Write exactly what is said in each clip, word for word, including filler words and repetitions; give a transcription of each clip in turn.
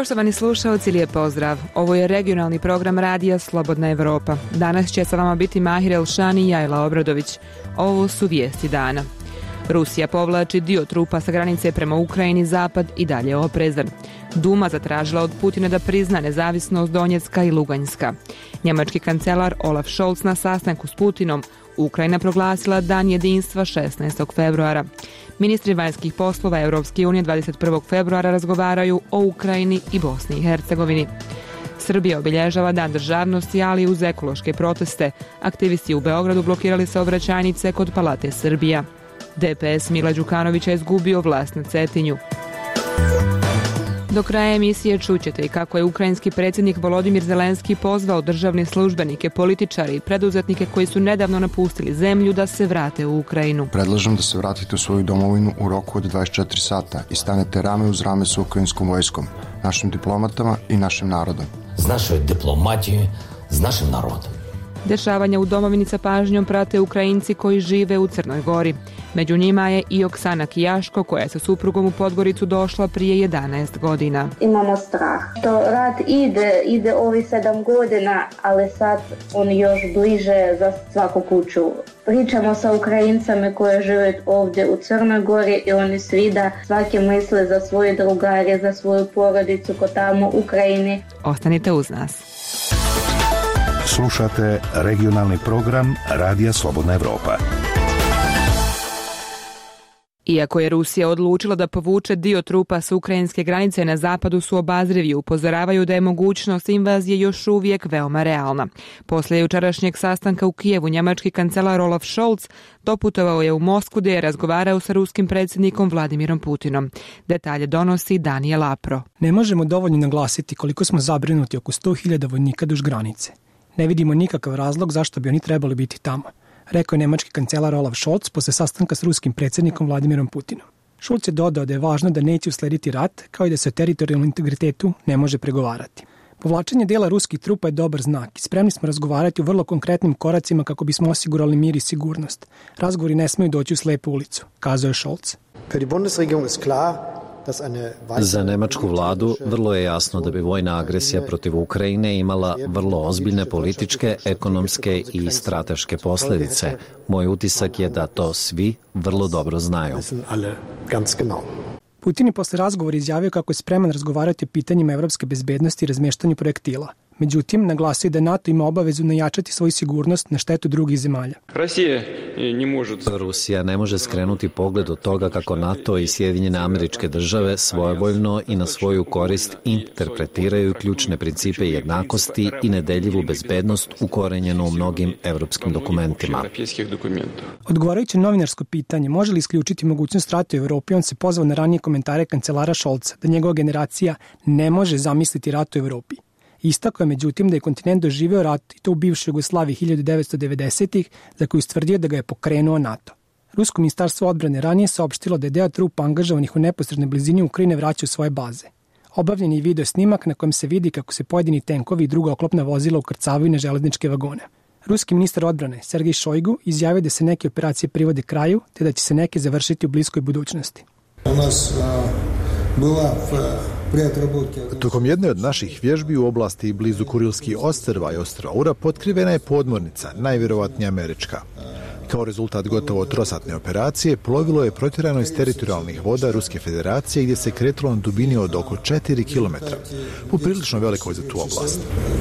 Poštovani slušalci, lijep pozdrav. Ovo je regionalni program radija Slobodna Evropa. Danas će sa vama biti Mahir Elšani i Jajla Obradović. Ovo su vijesti dana. Rusija povlači dio trupa sa granice prema Ukrajini, zapad i dalje oprezan. Duma zatražila od Putina da prizna nezavisnost Donjecka i Luganjska. Njemački kancelar Olaf Scholz na sastanku s Putinom. Ukrajina proglasila Dan jedinstva šesnaestog februara. Ministri vanjskih poslova Europske unije dvadeset prvog februara razgovaraju o Ukrajini i Bosni i Hercegovini. Srbija obilježava Dan državnosti, ali uz ekološke proteste. Aktivisti u Beogradu blokirali saobraćajnice kod Palate Srbija. D P S Mila Đukanovića je izgubio vlast na Cetinju. Do kraja emisije čućete i kako je ukrajinski predsjednik Volodimir Zelenski pozvao državne službenike, političare i preduzetnike koji su nedavno napustili zemlju da se vrate u Ukrajinu. Predlažem da se vratite u svoju domovinu u roku od dvadeset četiri sata i stanete rame uz rame sa ukrajinskom vojskom, našim diplomatama i našim narodom. S našoj diplomatijom, s našim narodom. Dešavanja u domovini sa pažnjom prate Ukrajinci koji žive u Crnoj Gori. Među njima je i Oksana Kijaško, koja je sa suprugom u Podgoricu došla prije jedanaest godina. Imamo strah. To rat ide, ide ovi sedam godina, ali sad on još bliže za svaku kuću. Pričamo sa Ukrajincama koji žive ovdje u Crnoj Gori i oni svi da svaki misle za svoje drugare, za svoju porodicu ko tamo u Ukrajini. Ostanite uz nas. Slušate regionalni program Radija Slobodna Evropa. Iako je Rusija odlučila da povuče dio trupa s ukrajinske granice, na zapadu su obazrivi, upozoravaju da je mogućnost invazije još uvijek veoma realna. Poslije jučerašnjeg sastanka u Kijevu, njemački kancelar Olaf Scholz doputovao je u Moskvu gdje je razgovarao sa ruskim predsjednikom Vladimirom Putinom. Detalje donosi Daniel Apro. Ne možemo dovoljno naglasiti koliko smo zabrinuti oko sto hiljada vojnika duž granice. Ne vidimo nikakav razlog zašto bi oni trebali biti tamo, rekao je nemački kancelar Olaf Scholz posle sastanka s ruskim predsjednikom Vladimirom Putinom. Scholz je dodao da je važno da neće uslediti rat, kao i da se o teritorijalnom integritetu ne može pregovarati. Povlačenje dela ruskih trupa je dobar znak i spremni smo razgovarati u vrlo konkretnim koracima kako bismo osigurali mir i sigurnost. Razgovori ne smiju doći u slepu ulicu, kazao je Scholz. Za nemačku vladu vrlo je jasno da bi vojna agresija protiv Ukrajine imala vrlo ozbiljne političke, ekonomske i strateške posljedice. Moj utisak je da to svi vrlo dobro znaju. Putin je posle razgovora izjavio kako je spreman razgovarati o pitanjima evropske bezbednosti i razmještanju projektila. Međutim, naglasio da NATO ima obavezu najačati svoju sigurnost na štetu drugih zemalja. Rusija ne može skrenuti pogled od toga kako NATO i Sjedinjene Američke Države svojevoljno i na svoju korist interpretiraju ključne principe jednakosti i nedeljivu bezbednost ukorenjenu u mnogim evropskim dokumentima. Odgovarajući novinarsko pitanje može li isključiti mogućnost rata u Evropi, on se pozvao na ranije komentare kancelara Scholza da njegova generacija ne može zamisliti rat u Evropi. Istakao je međutim da je kontinent doživio rat i to u bivšoj Jugoslaviji hiljadu devetsto devedesetih za koju stvrdio da ga je pokrenuo NATO. Rusko ministarstvo odbrane ranije saopštilo da je deo trupa angažovanih u neposrednoj blizini Ukrajine vraća u svoje baze. Obavljen je video snimak na kojem se vidi kako se pojedini tenkovi i druga oklopna vozila ukrcavaju na železničke vagone. Ruski ministar odbrane Sergej Šojgu izjavio da se neke operacije privode kraju te da će se neke završiti u bliskoj budućnosti. U nas bila Tokom jedne od naših vježbi u oblasti blizu Kurilskih ostrva i ostrva Ura potkrivena je podmornica, najvjerovatnije američka. Kao rezultat gotovo trosatne operacije, plovilo je protjerano iz teritorijalnih voda Ruske federacije gdje se kretalo na dubini od oko četiri kilometra, poprilično velikoj za tu oblast.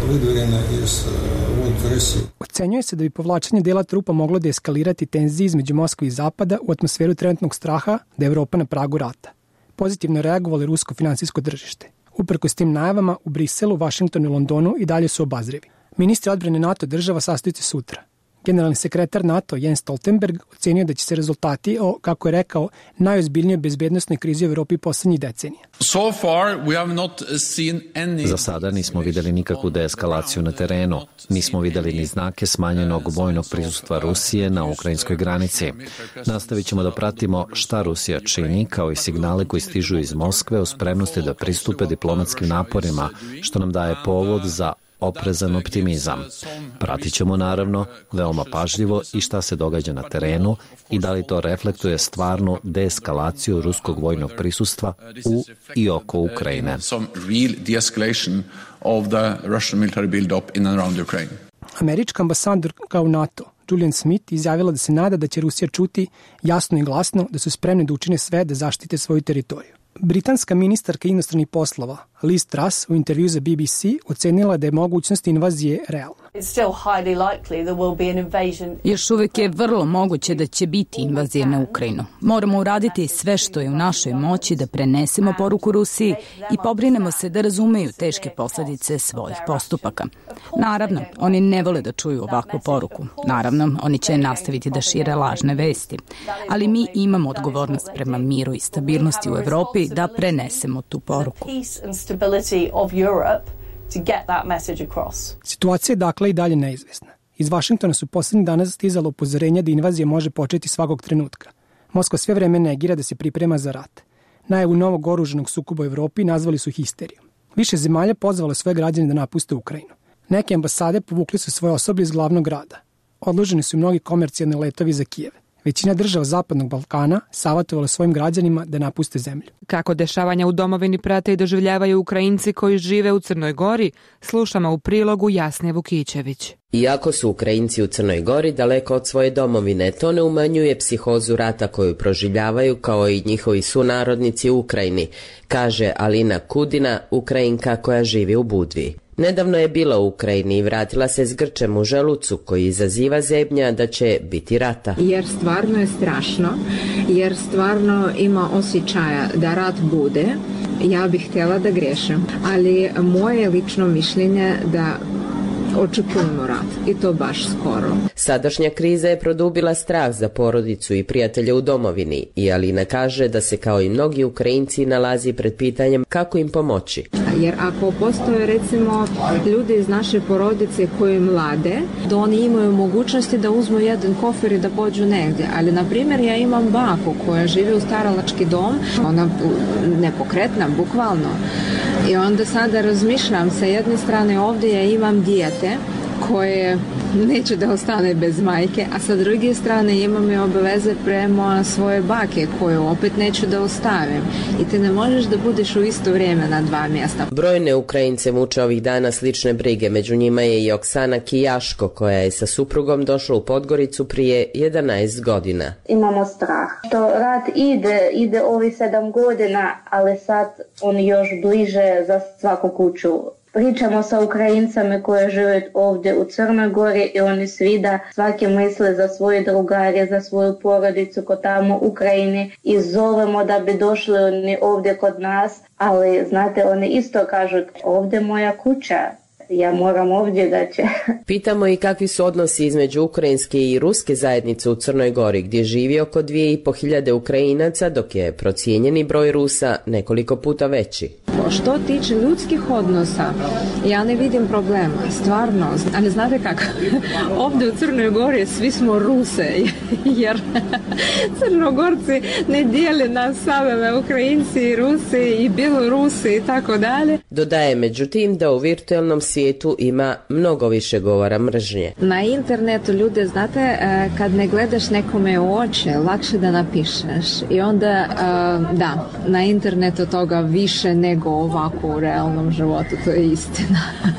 Ocenjuje se da bi povlačenje dela trupa moglo da eskalirati tenzije između Moskve i Zapada u atmosferu trenutnog straha da je Evropa na pragu rata. Pozitivno reagovalo rusko finansijsko tržište. Uprkos tim najavama u Briselu, Vašingtonu i Londonu i dalje su obazrivi. Ministri odbrane NATO država sastaju se sutra. Generalni sekretar NATO Jens Stoltenberg ocenio da će se rezultati o, kako je rekao, najozbiljnijoj bezbednosnoj krizi u Evropi poslednjih decenija. So far, we have not seen any... Za sada nismo vidjeli nikakvu deeskalaciju na terenu. Nismo vidjeli ni znake smanjenog vojnog prisustva Rusije na ukrajinskoj granici. Nastavit ćemo da pratimo šta Rusija čini, kao i signale koji stižu iz Moskve o spremnosti da pristupe diplomatskim naporima, što nam daje povod za oprezan optimizam. Pratit ćemo naravno veoma pažljivo i šta se događa na terenu i da li to reflektuje stvarnu deeskalaciju ruskog vojnog prisustva u i oko Ukrajine. Američka ambasadorka u NATO, Julian Smith, izjavila da se nada da će Rusija čuti jasno i glasno da su spremni da učine sve da zaštite svoju teritoriju. Britanska ministarka inostranih poslova Liz Truss u intervju za B B C ocenila da je mogućnost invazije realna. Još uvijek je vrlo moguće da će biti invazija na Ukrajinu. Moramo uraditi sve što je u našoj moći da prenesemo poruku Rusiji i pobrinemo se da razumeju teške posljedice svojih postupaka. Naravno, oni ne vole da čuju ovakvu poruku. Naravno, oni će nastaviti da šire lažne vesti. Ali mi imamo odgovornost prema miru i stabilnosti u Evropi da prenesemo tu poruku. Situacija je dakle i dalje neizvesna. Iz Vašingtona su posljednjih dana stizalo upozorenja da invazija može početi svakog trenutka. Moskva sve vreme negira da se priprema za rat. Najavu novog oružanog sukoba u Evropi nazvali su histerijom. Više zemalja pozvalo svoje građane da napuste Ukrajinu. Neke ambasade povukli su svoje osoblje iz glavnog grada. Odloženi su mnogi komercijalni letovi za Kijev. Većina država Zapadnog Balkana savjetovala svojim građanima da napuste zemlju. Kako dešavanja u domovini prate i doživljavaju Ukrajinci koji žive u Crnoj Gori, slušamo u prilogu Jasne Vukićević. Iako su Ukrajinci u Crnoj Gori daleko od svoje domovine, to ne umanjuje psihozu rata koju proživljavaju kao i njihovi sunarodnici u Ukrajini, kaže Alina Kudina, Ukrajinka koja živi u Budvi. Nedavno je bila u Ukrajini i vratila se s grčem u želucu koji izaziva zebnja da će biti rata. Jer stvarno je strašno, jer stvarno ima osjećaja da rat bude. Ja bih htjela da grešim, ali moje lično mišljenje da očekujemo rat i to baš skoro. Sadašnja kriza je produbila strah za porodicu i prijatelje u domovini i Alina kaže da se kao i mnogi Ukrajinci nalazi pred pitanjem kako im pomoći. Jer ako postoje recimo ljudi iz naše porodice koji mlade, da oni imaju mogućnosti da uzmu jedan kofer i da pođu negdje. Ali na primjer ja imam baku koja živi u staralački dom, ona nepokretna, bukvalno. I onda sada razmišljam, sa jedne strane ovdje ja imam dijete koje neće da ostane bez majke, a sa druge strane imam i obaveze prema svoje bake koju opet neću da ostavim. I ti ne možeš da budeš u isto vrijeme na dva mjesta. Brojne Ukrajince muče ovih dana slične brige, među njima je i Oksana Kijaško koja je sa suprugom došla u Podgoricu prije jedanaest godina. Imamo strah. Što rat ide, ide ovi sedam godina, ali sad on još bliže za svaku kuću. Pričamo sa Ukrajincama koji žive ovdje u Crnoj Gori i oni svi da svaki misle za svoje drugare, za svoju porodicu kod tamo u Ukrajini i zovemo da bi došli oni ovdje kod nas, ali znate oni isto kažu ovdje moja kuća. Ja moram ovdje da će. Pitamo i kakvi su odnosi između ukrajinske i ruske zajednice u Crnoj Gori, gdje živi oko dvije i po hiljade Ukrajinaca, dok je procijenjeni broj Rusa nekoliko puta veći. Što tiče ljudskih odnosa, ja ne vidim problema, stvarno, ali znate kako, ovdje u Crnoj Gori svi smo Ruse, jer Crnogorci ne dijele nas same, Ukrajinci i Rusi i Bjelorusi i tako dalje. Dodaje međutim da u virtualnom svijetu ima mnogo više govora mržnje. Na internetu ljude, znate, kad ne gledaš nekome u oči, lakše da napišeš i onda, da, na internetu toga više nego ovako u realnom životu, to je istina.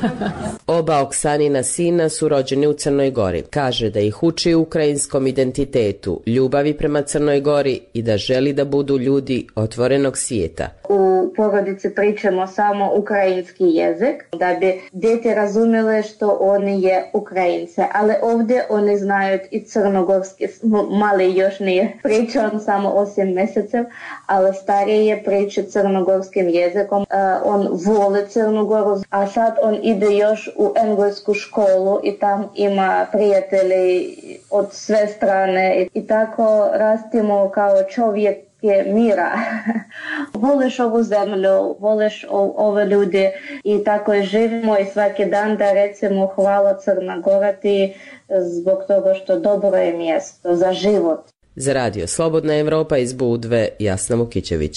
Oba Oksanina sina su rođeni u Crnoj Gori. Kaže da ih uči ukrajinskom identitetu, ljubavi prema Crnoj Gori i da želi da budu ljudi otvorenog svijeta. U porodici pričamo samo ukrajinski jezik, da bi djete razumjele što oni je Ukrajince, ali ovdje oni znaju i crnogorski, mali još nije pričao, samo osam mjeseca, ali stariji je priča crnogorskim jezikom. Uh, on voli Crnu Goru, a sad on ide još u englesku školu i tam ima prijatelji od sve strane i, i tako rastimo kao čovjek je mira. Voliš ovu zemlju, voliš ove ljude i tako živimo i svaki dan da recimo hvala Crna Gora ti zbog toga što dobro je mjesto za život. Za radio Slobodna Evropa iz Budve, Jasna Vukićević.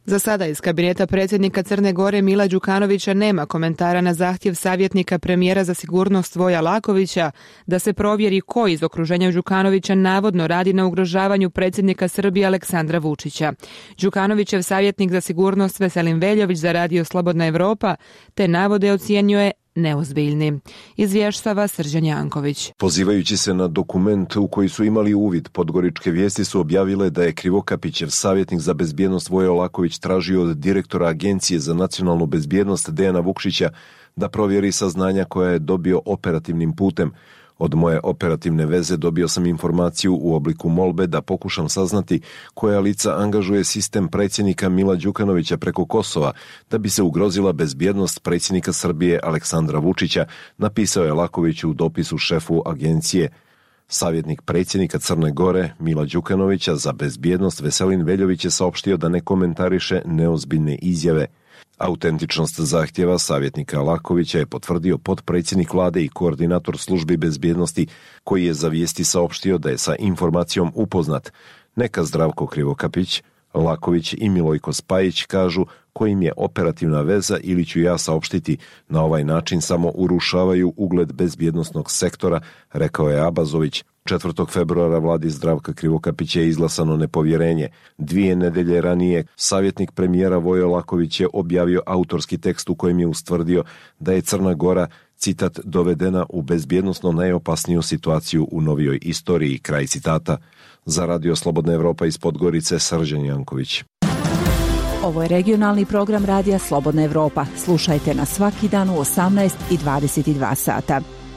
Za sada iz kabineta predsjednika Crne Gore Mila Đukanovića nema komentara na zahtjev savjetnika premijera za sigurnost Voja Lakovića da se provjeri ko iz okruženja Đukanovića navodno radi na ugrožavanju predsjednika Srbije Aleksandra Vučića. Đukanovićev savjetnik za sigurnost Veselin Veljović za Radio Slobodna Evropa te navode ocjenjuje neozbiljni. Izvještava Srđan Janković. Pozivajući se na dokument u koji su imali uvid, Podgoričke vijesti su objavile da je Krivokapićev savjetnik za bezbjednost Voja Olaković tražio od direktora Agencije za nacionalnu bezbjednost Dejana Vukšića da provjeri saznanja koja je dobio operativnim putem. Od moje operativne veze dobio sam informaciju u obliku molbe da pokušam saznati koja lica angažuje sistem predsjednika Mila Đukanovića preko Kosova da bi se ugrozila bezbjednost predsjednika Srbije Aleksandra Vučića, napisao je Laković u dopisu šefu agencije. Savjetnik predsjednika Crne Gore Mila Đukanovića za bezbjednost Veselin Veljović je saopštio da ne komentariše neozbiljne izjave. Autentičnost zahtjeva savjetnika Lakovića je potvrdio potpredsjednik vlade i koordinator službi bezbjednosti, koji je za vijesti saopštio da je sa informacijom upoznat. Neka Zdravko Krivokapić, Laković i Milojko Spajić kažu kojim je operativna veza ili ću ja saopštiti, na ovaj način samo urušavaju ugled bezbjednosnog sektora, rekao je Abazović. četvrtog februara vladi Zdravka Krivokapića je izglasano nepovjerenje. Dvije nedelje ranije savjetnik premijera Vojo Laković je objavio autorski tekst u kojem je ustvrdio da je Crna Gora, citat, dovedena u bezbjednosno najopasniju situaciju u novijoj istoriji, kraj citata. Za Radio Slobodna Evropa iz Podgorice, Srđan Janković. Ovo je regionalni program Radija Slobodna Evropa. Slušajte nas svaki dan u osamnaest i dvadeset dva sata.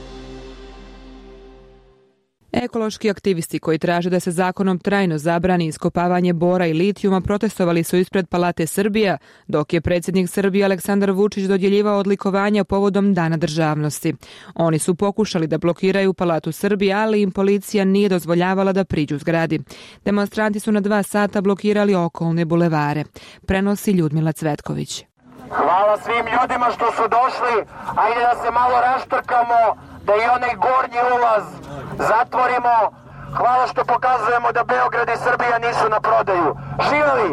Ekološki aktivisti koji traže da se zakonom trajno zabrani iskopavanje bora i litijuma protestovali su ispred Palate Srbija, dok je predsjednik Srbije Aleksandar Vučić dodjeljivao odlikovanja povodom Dana državnosti. Oni su pokušali da blokiraju Palatu Srbije, ali im policija nije dozvoljavala da priđu zgradi. Demonstranti su na dva sata blokirali okolne bulevare. Prenosi Ljudmila Cvetković. Hvala svim ljudima što su došli, ajde da se malo raštrkamo, da i onaj gornji ulaz zatvorimo. Hvala što pokazujemo da Beograd i Srbija nisu na prodaju. Živeli!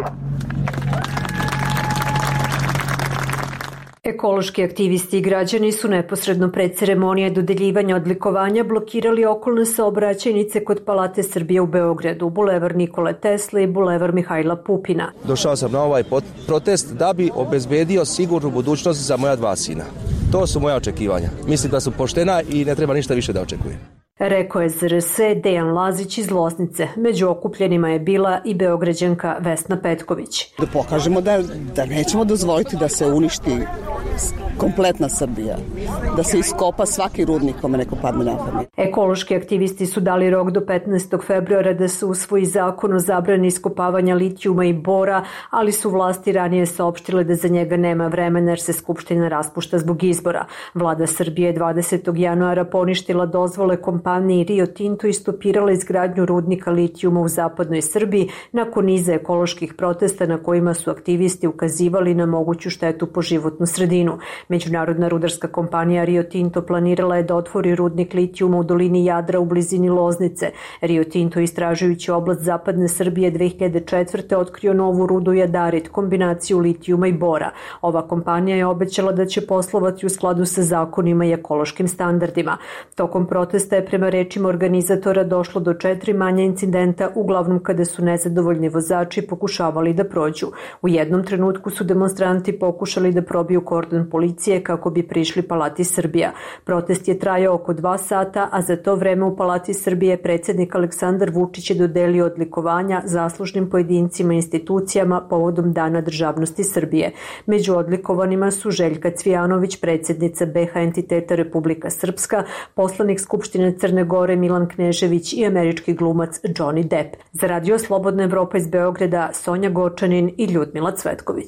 Ekološki aktivisti i građani su neposredno pred ceremonije dodeljivanja odlikovanja blokirali okolne saobraćajnice kod Palate Srbije u Beogradu, bulevar Nikole Tesle i bulevar Mihajla Pupina. Došao sam na ovaj protest da bi obezbedio sigurnu budućnost za moja dva sina. To su moja očekivanja. Mislim da su poštena i ne treba ništa više da očekujem. Rekao je Z R S Dejan Lazić iz Loznice. Među okupljenima je bila i Beograđanka Vesna Petković. Da pokažemo da, da nećemo dozvoliti da se uništi kompletna Srbija, da se iskopa svaki rudnik kome neko padne na pamet. Ekološki aktivisti su dali rok do petnaestog februara da se usvoji zakon o zabrani iskopavanja litijuma i bora, ali su vlasti ranije saopštile da za njega nema vremena jer se Skupština raspušta zbog izbora. Vlada Srbije dvadesetog januara poništila dozvole kompaniji Rio Tinto i stopirala izgradnju rudnika litijuma u zapadnoj Srbiji nakon niza ekoloških protesta na kojima su aktivisti ukazivali na moguću štetu po životnu sredinu. Međunarodna rudarska kompanija Rio Tinto planirala je da otvori rudnik litijuma u dolini Jadra u blizini Loznice. Rio Tinto, istražujući oblast zapadne Srbije dve hiljade četvrte. otkrio novu rudu jadarit, kombinaciju litijuma i bora. Ova kompanija je obećala da će poslovati u skladu sa zakonima i ekološkim standardima. Tokom protesta je prema rečima organizatora došlo do četiri manja incidenta, uglavnom kada su nezadovoljni vozači pokušavali da prođu. U jednom trenutku su demonstranti pokušali da probiju kordon policije kako bi prišli Palati Srbija. Protest je trajao oko dva sata, a za to vreme u Palati Srbije predsjednik Aleksandar Vučić je dodelio odlikovanja zaslužnim pojedincima i institucijama povodom Dana državnosti Srbije. Među odlikovanima su Željka Cvijanović, predsjednica B H entiteta Republika Srpska, poslanik Skupštine Crne Gore Milan Knežević i američki glumac Johnny Depp. Za Radio Slobodna Evropa iz Beograda, Sonja Gočanin i Ljudmila Cvetković.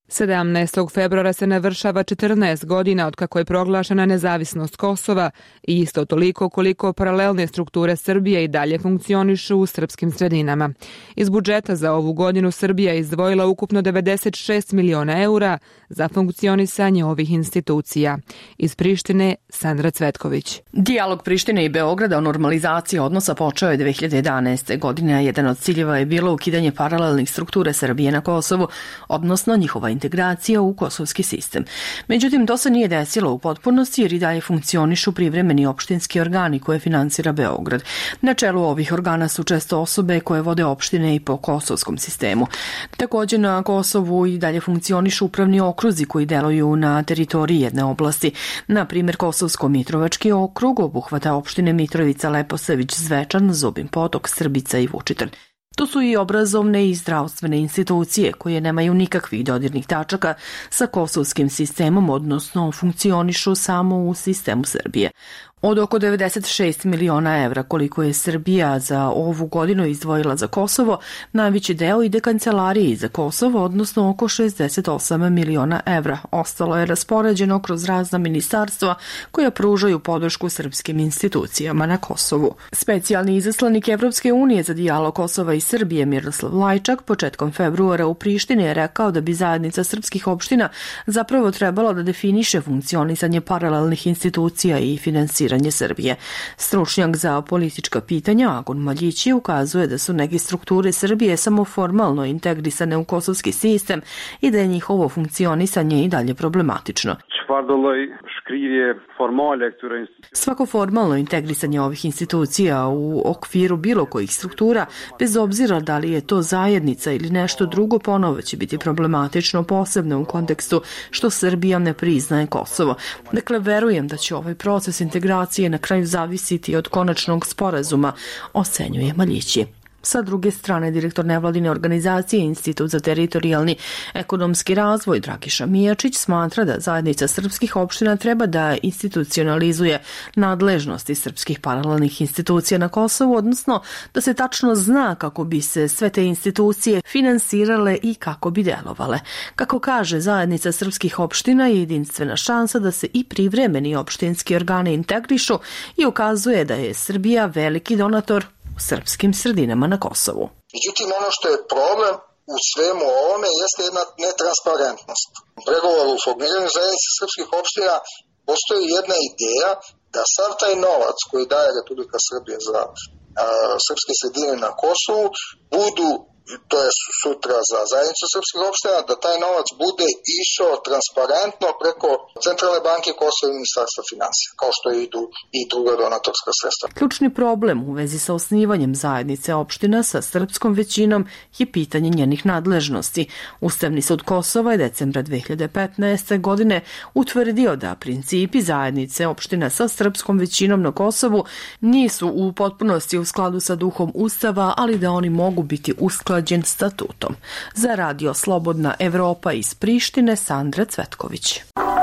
sedamnaestog februara se navršava četrnaest godina od kako je proglašena nezavisnost Kosova i isto toliko koliko paralelne strukture Srbije i dalje funkcionišu u srpskim sredinama. Iz budžeta za ovu godinu Srbija je izdvojila ukupno devedeset šest miliona eura za funkcionisanje ovih institucija. Iz Prištine, Sandra Cvetković. Dijalog Prištine i Beograda o normalizaciji odnosa počeo je dve hiljade jedanaeste. godine, a jedan od ciljeva je bilo ukidanje paralelnih strukture Srbije na Kosovu, odnosno njihova integracija u kosovski sistem. Međutim, to se nije desilo u potpunosti jer i dalje funkcionišu privremeni opštinski organi koje finansira Beograd. Na čelu ovih organa su često osobe koje vode opštine i po kosovskom sistemu. Također na Kosovu i dalje funkcionišu upravni okruzi koji deluju na teritoriji jedne oblasti. Na primjer, Kosovsko-Mitrovački okrug obuhvata opštine Mitrovica, Leposavić, Zvečan, Zubin Potok, Srbica i Vučitrn. Tu su i obrazovne i zdravstvene institucije koje nemaju nikakvih dodirnih tačaka sa kosovskim sistemom, odnosno funkcionišu samo u sistemu Srbije. Od oko devedeset šest miliona evra koliko je Srbija za ovu godinu izdvojila za Kosovo, najveći deo ide kancelariji za Kosovo, odnosno oko šezdeset osam miliona evra. Ostalo je raspoređeno kroz razna ministarstva koja pružaju podršku srpskim institucijama na Kosovu. Specijalni izaslanik Evropske unije za dijalog Kosova i Srbije Miroslav Lajčak početkom februara u Prištini je rekao da bi zajednica srpskih opština zapravo trebalo da definiše funkcionisanje paralelnih institucija i finansiranje Srbije. Stručnjak za politička pitanja Agon Maljići ukazuje da su neke strukture Srbije samo formalno integrisane u kosovski sistem i da je njihovo funkcionisanje i dalje problematično. Svako formalno integrisanje ovih institucija u okviru bilo kojih struktura, bez obzira da li je to zajednica ili nešto drugo, ponovo će biti problematično, posebno u kontekstu što Srbija ne priznaje Kosovo. Dakle, verujem da će ovaj proces integracije na kraju zavisiti od konačnog sporazuma, ocenjuje Maljići. Sa druge strane, direktor nevladine organizacije Institut za teritorijalni ekonomski razvoj Dragiša Mijačić smatra da zajednica srpskih opština treba da institucionalizuje nadležnosti srpskih paralelnih institucija na Kosovu, odnosno da se tačno zna kako bi se sve te institucije finansirale i kako bi delovale. Kako kaže, zajednica srpskih opština je jedinstvena šansa da se i privremeni opštinski organi integrišu i ukazuje da je Srbija veliki donator u srpskim sredinama na Kosovu. Međutim, ono što je problem u svemu ovome jeste jedna netransparentnost. U pregovoru u formiranju zajednice srpskih opština postoji jedna ideja da sav taj novac koji daje Republika Srbija za a, srpske sredine na Kosovu budu, to je sutra za zajednicu srpskih opština, da taj novac bude išao transparentno preko Centralne banke Kosova i Ministarstva finansija, kao što idu i druga donatorska sredstva. Ključni problem u vezi sa osnivanjem zajednice opština sa srpskom većinom je pitanje njenih nadležnosti. Ustavni sud Kosova je decembra dve hiljade petnaeste. godine utvrdio da principi zajednice opština sa srpskom većinom na Kosovu nisu u potpunosti u skladu sa duhom Ustava, ali da oni mogu biti usklađeni statutom. Za Radio Slobodna Evropa iz Prištine, Sandra Cvetković.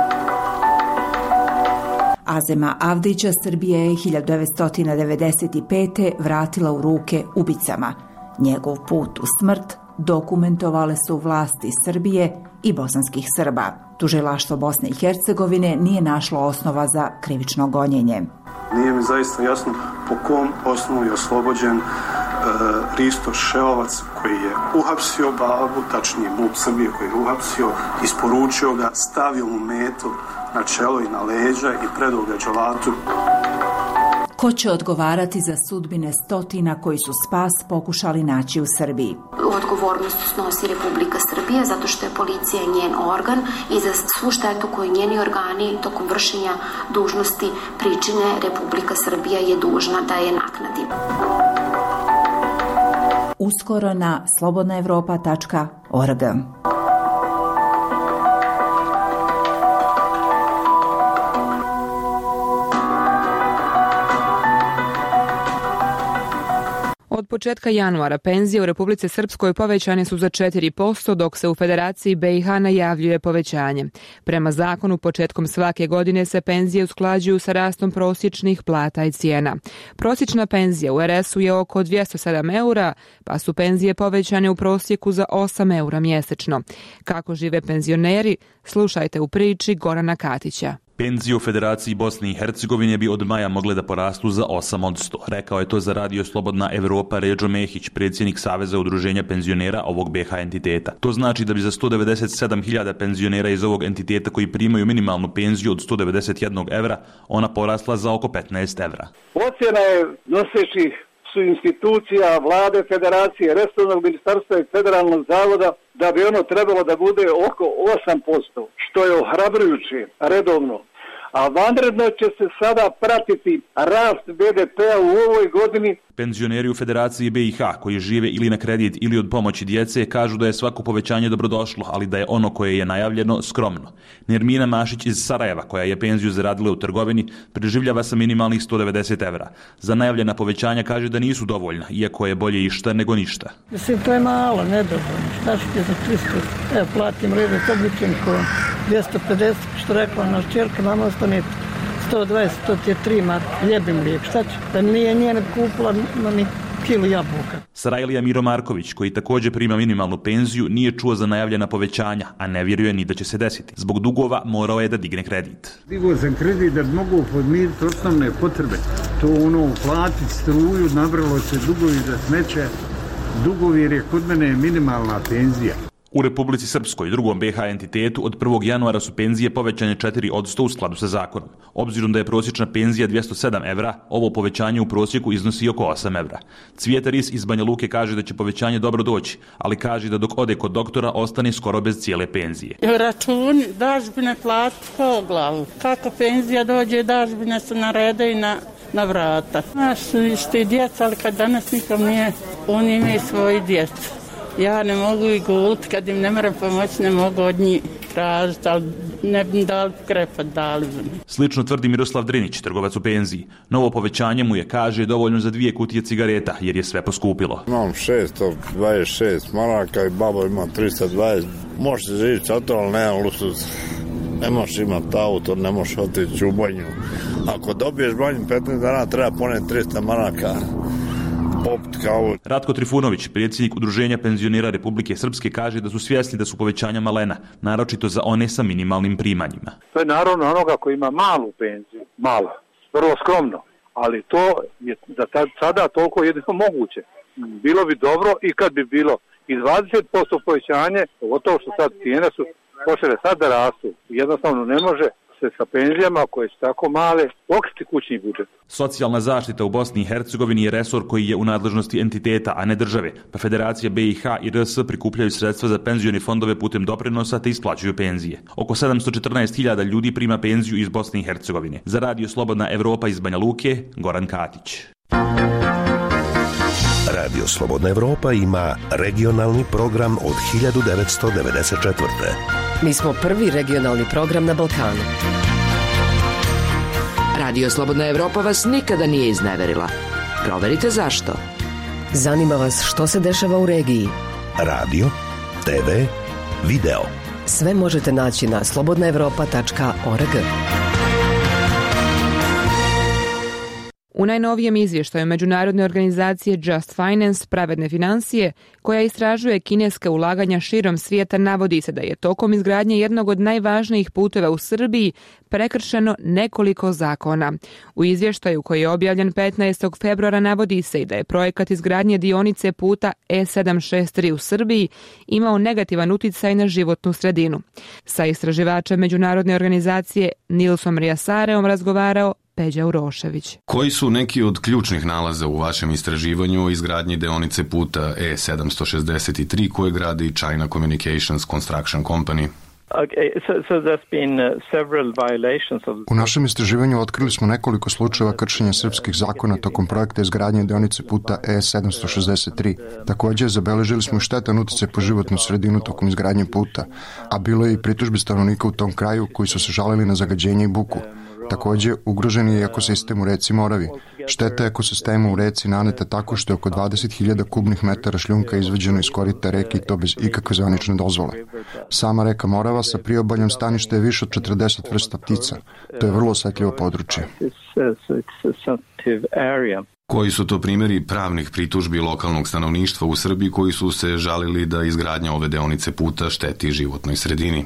Azema Avdića Srbije je hiljadu devetsto devedeset pete. vratila u ruke ubicama. Njegov put u smrt dokumentovale su vlasti Srbije i bosanskih Srba. Tužilaštvo Bosne i Hercegovine nije našlo osnova za krivično gonjenje. Nije mi zaista jasno po kom osnovu je oslobođen e, Risto Šeovac koji je uhapsio babu, tačnije MUP Srbije koji je uhapsio, isporučio ga, stavio mu metu na čelo i na leđa i predao ga dželatu. Ko će odgovarati za sudbine stotina koji su spas pokušali naći u Srbiji? Odgovornost snosi Republika Srbija zato što je policija njen organ i za svu štetu koju njeni organi tokom vršenja dužnosti pričine Republika Srbija je dužna da je naknadi. Uskoro na slobodna evropa tačka org. Od početka januara penzije u Republici Srpskoj povećane su za četiri posto, dok se u Federaciji B i H najavljuje povećanje. Prema zakonu, početkom svake godine se penzije usklađuju sa rastom prosječnih plata i cijena. Prosječna penzija u R S-u je oko dvjesto sedam eura, pa su penzije povećane u prosjeku za osam eura mjesečno. Kako žive penzioneri, slušajte u priči Gorana Katića. Penzije u Federaciji Bosne i Hercegovine bi od maja mogle da porastu za osam posto. Rekao je to za Radio Slobodna Evropa Redžo Mehić, predsjednik Saveza udruženja penzionera ovog B H entiteta. To znači da bi za sto devedeset sedam hiljada penzionera iz ovog entiteta koji primaju minimalnu penziju od sto devedeset jedan evra, ona porasla za oko petnaest evra. Ocjena je nosećih su institucija, vlade, federacije, resornog ministarstva i federalnog zavoda da bi ono trebalo da bude oko osam posto, što je ohrabrujuće redovno. A vanredno će se sada pratiti rast B D P-a u ovoj godini. Penzioneri u Federaciji B i H koji žive ili na kredit ili od pomoći djece kažu da je svako povećanje dobrodošlo, ali da je ono koje je najavljeno skromno. Nermina Mašić iz Sarajeva, koja je penziju zaradila u trgovini, preživljava sa minimalnih sto devedeset evra. Za najavljena povećanja kaže da nisu dovoljna, iako je bolje išta nego ništa. Mislim, to je malo, nedovoljno. Šta ću ti za tristo? Evo, platim rede s obličenkom dvjesto pedeset, što rekla naš čerka, nama ostane sto dvadeset, to ti je tri marke, ljebim lijek, šta ću? Pa nije nije ne kupila ni kilu jabuka. Sarajlija Miro Marković, koji također prima minimalnu penziju, nije čuo za najavljena povećanja, a ne vjeruje ni da će se desiti. Zbog dugova morao je da digne kredit. Digao sam kredit da mogu podmiriti osnovne potrebe. To ono, platiti struju, nabralo se dugovi za smeće, dugovi jer je kod mene minimalna penzija. U Republici Srpskoj, drugom B H entitetu, od prvog januara su penzije povećane četiri posto u skladu sa zakonom. Obzirom da je prosječna penzija dvjesto sedam evra, ovo povećanje u prosjeku iznosi oko osam evra. Cvijeta Ris iz Banja Luke kaže da će povećanje dobro doći, ali kaže da dok ode kod doktora ostane skoro bez cijele penzije. Računi, dažbine plati po glavu. Kako penzija dođe, dažbine se narede i na, na vrata. Naš su isti djeca, ali kad danas nikom nije, oni imaju svoji djeca. Ja ne mogu i guliti, kad im ne moram pomoći, ne mogu od njih tražiti, ali ne bi dali krepat, dali bi mi. Slično tvrdi Miroslav Drinić, trgovac u penziji. Novo povećanje mu je, kaže, dovoljno za dvije kutije cigareta, jer je sve poskupilo. Imam šesto dvadeset šest maraka i babo ima tristo dvadeset. Možete živjeti sa to, ali nemam luksuz. Ne možeš imati auto, ne možeš otići u banju. Ako dobiješ banju petnaest dana, treba poneti tristo maraka. Ratko Trifunović, predsjednik Udruženja penzionera Republike Srpske, kaže da su svjesni da su povećanja malena, naročito za one sa minimalnim primanjima. To je naravno onoga koji ima malu penziju, malo, vrlo skromno, ali to je za sada toliko jedino moguće. Bilo bi dobro i kad bi bilo i dvadeset posto povećanje, pogotovo što sad cijene su počele sad da rastu, jednostavno ne može se sa penzijama koje su tako male pokriti kućni budžet. Socijalna zaštita u Bosni i Hercegovini je resor koji je u nadležnosti entiteta, a ne države, pa Federacija B i H i R S prikupljaju sredstva za penzioni fondove putem doprinosa te isplaćuju penzije. Oko sedamsto četrnaest hiljada ljudi prima penziju iz Bosne i Hercegovine. Za Radio Slobodna Evropa iz Banja Luke, Goran Katić. Radio Slobodna Evropa ima regionalni program od hiljadu devetsto devedeset četvrte. Mi smo prvi regionalni program na Balkanu. Radio Slobodna Evropa vas nikada nije izneverila. Proverite zašto. Zanima vas što se dešava u regiji. Radio, te ve, video. Sve možete naći na slobodna evropa tačka org. U najnovijem izvještaju međunarodne organizacije Just Finance, pravedne financije, koja istražuje kineske ulaganja širom svijeta, navodi se da je tokom izgradnje jednog od najvažnijih puteva u Srbiji prekršeno nekoliko zakona. U izvještaju koji je objavljen petnaestog februara navodi se i da je projekat izgradnje dionice puta E sedam šest tri u Srbiji imao negativan uticaj na životnu sredinu. Sa istraživačem međunarodne organizacije Nilsom Rijasareom razgovarao Peđa Urošević. Koji su neki od ključnih nalaza u vašem istraživanju o izgradnji deonice puta E sedamsto šezdeset tri koje gradi China Communications Construction Company? U našem istraživanju otkrili smo nekoliko slučajeva kršenja srpskih zakona tokom projekta izgradnje deonice puta E sedamsto šezdeset tri. Također, zabeležili smo i štetan uticaj po životnu sredinu tokom izgradnje puta, a bilo je i pritužbi stanovnika u tom kraju koji su se žalili na zagađenje i buku. Takođe, ugrožen je i ekosistem u reci Moravi. Šteta ekosistema u reci naneta tako što je oko dvadeset hiljada kubnih metara šljunka izvađeno iz korita reke i to bez ikakve zvanične dozvole. Sama reka Morava sa priobaljem staništa je više od četrdeset vrsta ptica. To je vrlo osetljivo područje. Koji su to primjeri pravnih pritužbi lokalnog stanovništva u Srbiji koji su se žalili da izgradnja ove deonice puta šteti životnoj sredini?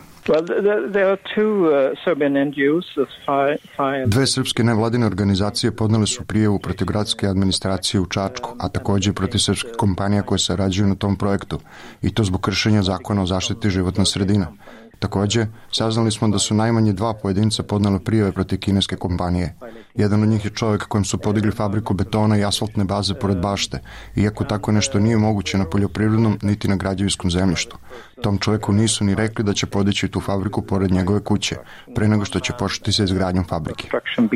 Dve srpske nevladine organizacije podnele su prijavu protiv gradske administracije u Čačku, a takođe i protiv srpskih kompanija koje sarađuju na tom projektu, i to zbog kršenja zakona o zaštiti životne sredine. Takođe, saznali smo da su najmanje dva pojedinca podnele prijave protiv kineske kompanije. Jedan od njih je čovjek kojem su podigli fabriku betona i asfaltne baze pored bašte, iako tako nešto nije moguće na poljoprivrednom niti na građevinskom zemljištu. Tom čovjeku nisu ni rekli da će podići tu fabriku pored njegove kuće, pre nego što će početi sa izgradnjom fabrike.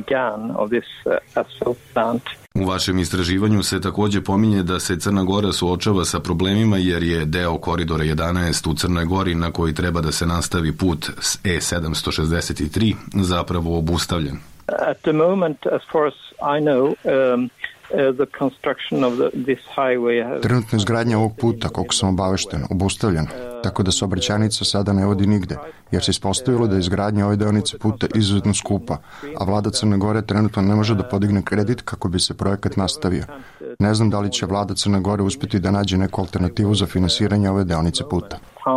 U vašem istraživanju se takođe pominje da se Crna Gora suočava sa problemima jer je deo koridora jedanaest u Crnoj Gori na koji treba da se nastavi put E sedamsto šezdeset tri zapravo obustavljen. At the moment, as far as I know, um, uh, the construction of the, this highway has... Trenutno izgradnja ovog puta, koliko sam obavešten, obustavljena, tako da saobraćajnica sada ne vodi nigde, jer se ispostavilo da je izgradnja ove deonice puta izuzetno skupa, a vlada Crne Gore trenutno ne može da podigne kredit kako bi se projekat nastavio. Ne znam da li će vlada Crne Gore uspjeti da nađe neku alternativu za finansiranje ove deonice puta.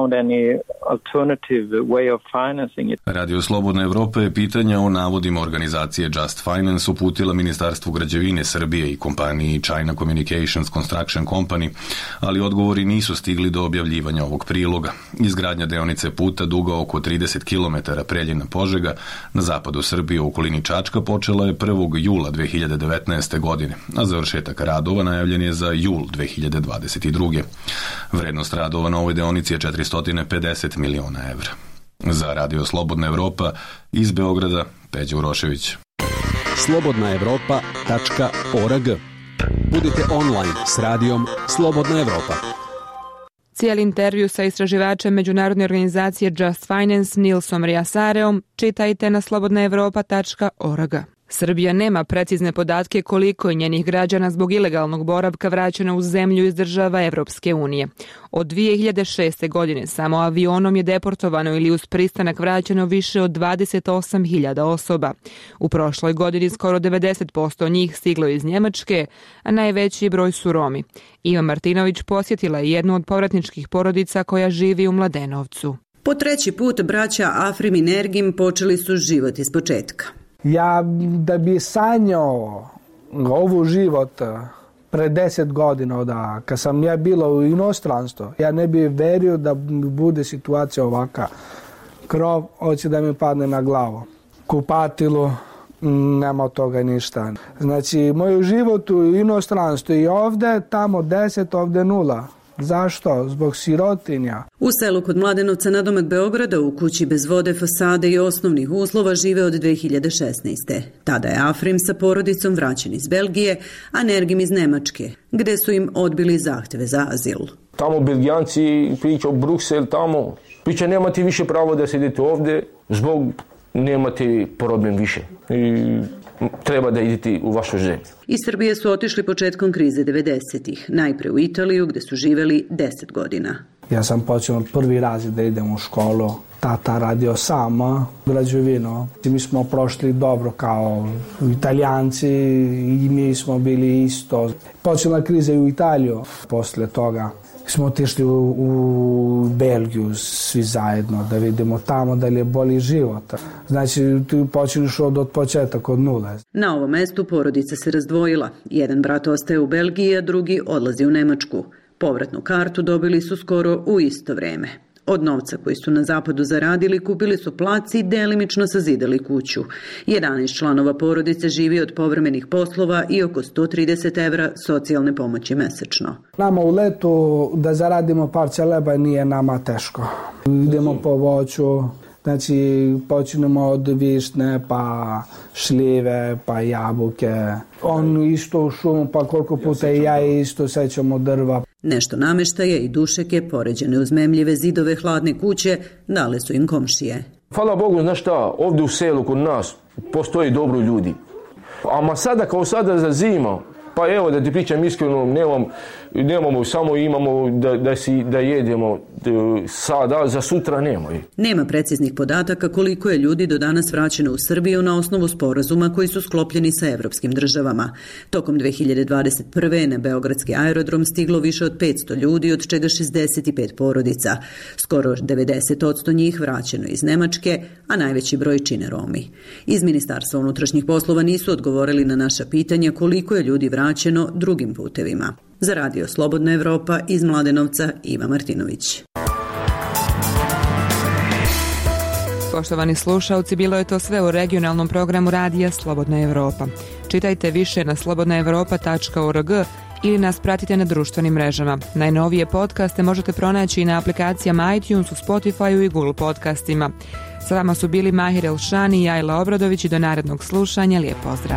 Radio Slobodna Evropa je pitanja o navodima organizacije Just Finance uputila Ministarstvu građevine Srbije i kompaniji China Communications Construction Company, ali odgovori nisu stigli do objavljivanja ovog priloga. Izgradnja deonice puta duga oko trideset kilometara Preljina-Požega na zapadu Srbije u okolini Čačka počela je prvog jula dve hiljade devetnaeste. godine, a završetak radova najavljen je za jul dve hiljade dvadeset druge. Vrednost radova na ovoj deonici je četiristo pedeset miliona evra. Za Radio Slobodna Evropa iz Beograda, Peđa Urošević. slobodna evropa tačka org. Budite online s radijom Slobodna Evropa. Cijeli intervju sa istraživačem međunarodne organizacije Just Finance Nilsom Riasareom čitajte na slobodna evropa tačka org. Srbija nema precizne podatke koliko je njenih građana zbog ilegalnog boravka vraćeno u zemlju iz država Evropske unije. Od dvije hiljade šeste. godine samo avionom je deportovano ili uz pristanak vraćeno više od dvadeset osam hiljada osoba. U prošloj godini skoro devedeset posto njih stiglo iz Njemačke, a najveći broj su Romi. Iva Martinović posjetila je jednu od povratničkih porodica koja živi u Mladenovcu. Po treći put braća Afrim i Nergim počeli su život iz početka. Ja da bi sanjao ovu život pre deset godina, da kad sam ja bila u inostranstvu, ja ne bi verio da bude situacija ovaka. Krov hoće da mi padne na glavu. Kupatilo, nema od toga ništa. Znači, moj život u inostranstvu i ovde, tamo deset, ovde nula. Zašto? Zbog sirotinja. U selu kod Mladenovca nadomak Beograda u kući bez vode, fasade i osnovnih uslova žive od dve hiljade šesnaeste. Tada je Afrim sa porodicom vraćen iz Belgije, a Nergim iz Nemačke, gde su im odbili zahteve za azil. Tamo Belgijanci pričaju Bruksel, tamo pričaju nemate više pravo da sedete ovde zbog nemate problem više i treba da idete u vašu zemlju. Iz Srbije su otišli početkom krize devedesetih, najpre u Italiju gde su živeli deset godina. Ja sam počeo prvi razred da idem u školu. Tata radio sama građevinu. Mi smo prošli dobro kao Italijanci i mi smo bili isto. Počela kriza i u Italiju. Posle toga smo otišli u, u Belgiju svi zajedno da vidimo tamo da li je bolji život. Znači, tu počeliš od, od početak, od nule. Na ovom mestu porodica se razdvojila. Jedan brat ostaje u Belgiji, a drugi odlazi u Nemačku. Povratnu kartu dobili su skoro u isto vreme. Od novca koji su na zapadu zaradili kupili su plac i delimično sazidali kuću. jedanaest članova porodice živi od povremenih poslova i oko sto trideset evra socijalne pomoći mesečno. Nama u letu da zaradimo parče leba nije nama teško. Idemo po voću, znači počinemo od višnje pa šljive pa jabuke. On isto u šumu pa koliko puta i ja isto sećamo drva. Nešto nameštaje i dušeke, poređene uz memljive zidove hladne kuće, dale su im komšije. Hvala Bogu, znaš šta, ovdje u selu kod nas postoji dobro ljudi. A sada kao sada za zima, pa evo da ti pričam iskreno, nemam, nemamo, samo imamo da, da, si, da jedemo sada, za sutra nemoj. Nema preciznih podataka koliko je ljudi do danas vraćeno u Srbiju na osnovu sporazuma koji su sklopljeni sa evropskim državama. Tokom dve hiljade dvadeset prve. na Beogradski aerodrom stiglo više od petsto ljudi, od čega šezdeset pet porodica. Skoro devedeset posto njih vraćeno iz Nemačke, a najveći broj čine Romi. Iz Ministarstva unutrašnjih poslova nisu odgovorili na naša pitanja koliko je ljudi vraćeno drugim putevima. Za Radio Slobodna Evropa iz Mladenovca, Iva Martinović. Poštovani slušalci, bilo je to sve u regionalnom programu Radija Slobodna Evropa. Čitajte više na slobodna evropa tačka org ili nas pratite na društvenim mrežama. Najnovije podcaste možete pronaći i na aplikacijama iTunes, u Spotify i Google podcastima. Sa vama su bili Mahir Elšani i Ajla Obradović i do narednog slušanja. Lijep pozdrav.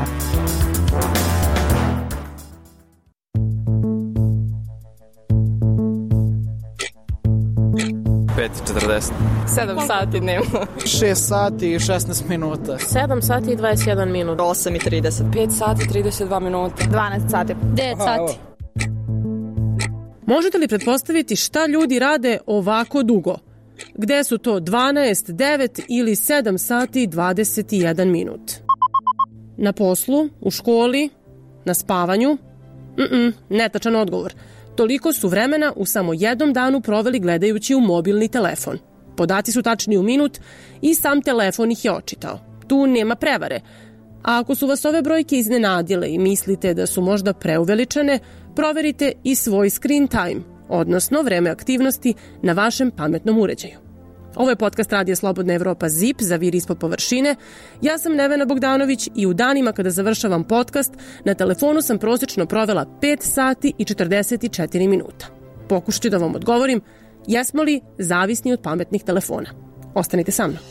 pet četrdeset. sedam sati dnevno. šest sati i šesnaest minuta. sedam sati i dvadeset jedan minut. osam i trideset. pet sati i trideset dva minuta. dvanaest sati. devet sati. Možete li pretpostaviti šta ljudi rade ovako dugo? Gde su to dvanaest, devet ili sedam sati i dvadeset jedan minut? Na poslu, u školi, na spavanju? Mm-mm, netačan odgovor. Toliko su vremena u samo jednom danu proveli gledajući u mobilni telefon. Podaci su tačni u minut i sam telefon ih je očitao. Tu nema prevare. A ako su vas ove brojke iznenadile i mislite da su možda preuveličane, proverite i svoj screen time, odnosno vreme aktivnosti na vašem pametnom uređaju. Ovo je podcast Radija Slobodna Evropa Z I P, Zavir ispod površine. Ja sam Nevena Bogdanović i u danima kada završavam podcast, na telefonu sam prosečno provela pet sati i četrdeset četiri minuta. Pokušat ću da vam odgovorim, jesmo li zavisni od pametnih telefona? Ostanite sa mnom.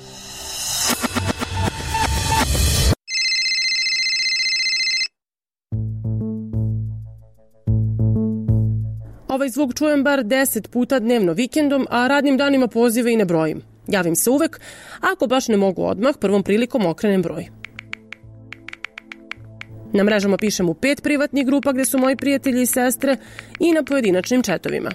Ovaj zvuk čujem bar deset puta dnevno vikendom, a radnim danima pozive i ne brojim. Javim se uvek, ako baš ne mogu odmah, prvom prilikom okrenem broj. Na mrežama pišem u pet privatnih grupa gde su moji prijatelji i sestre i na pojedinačnim četovima.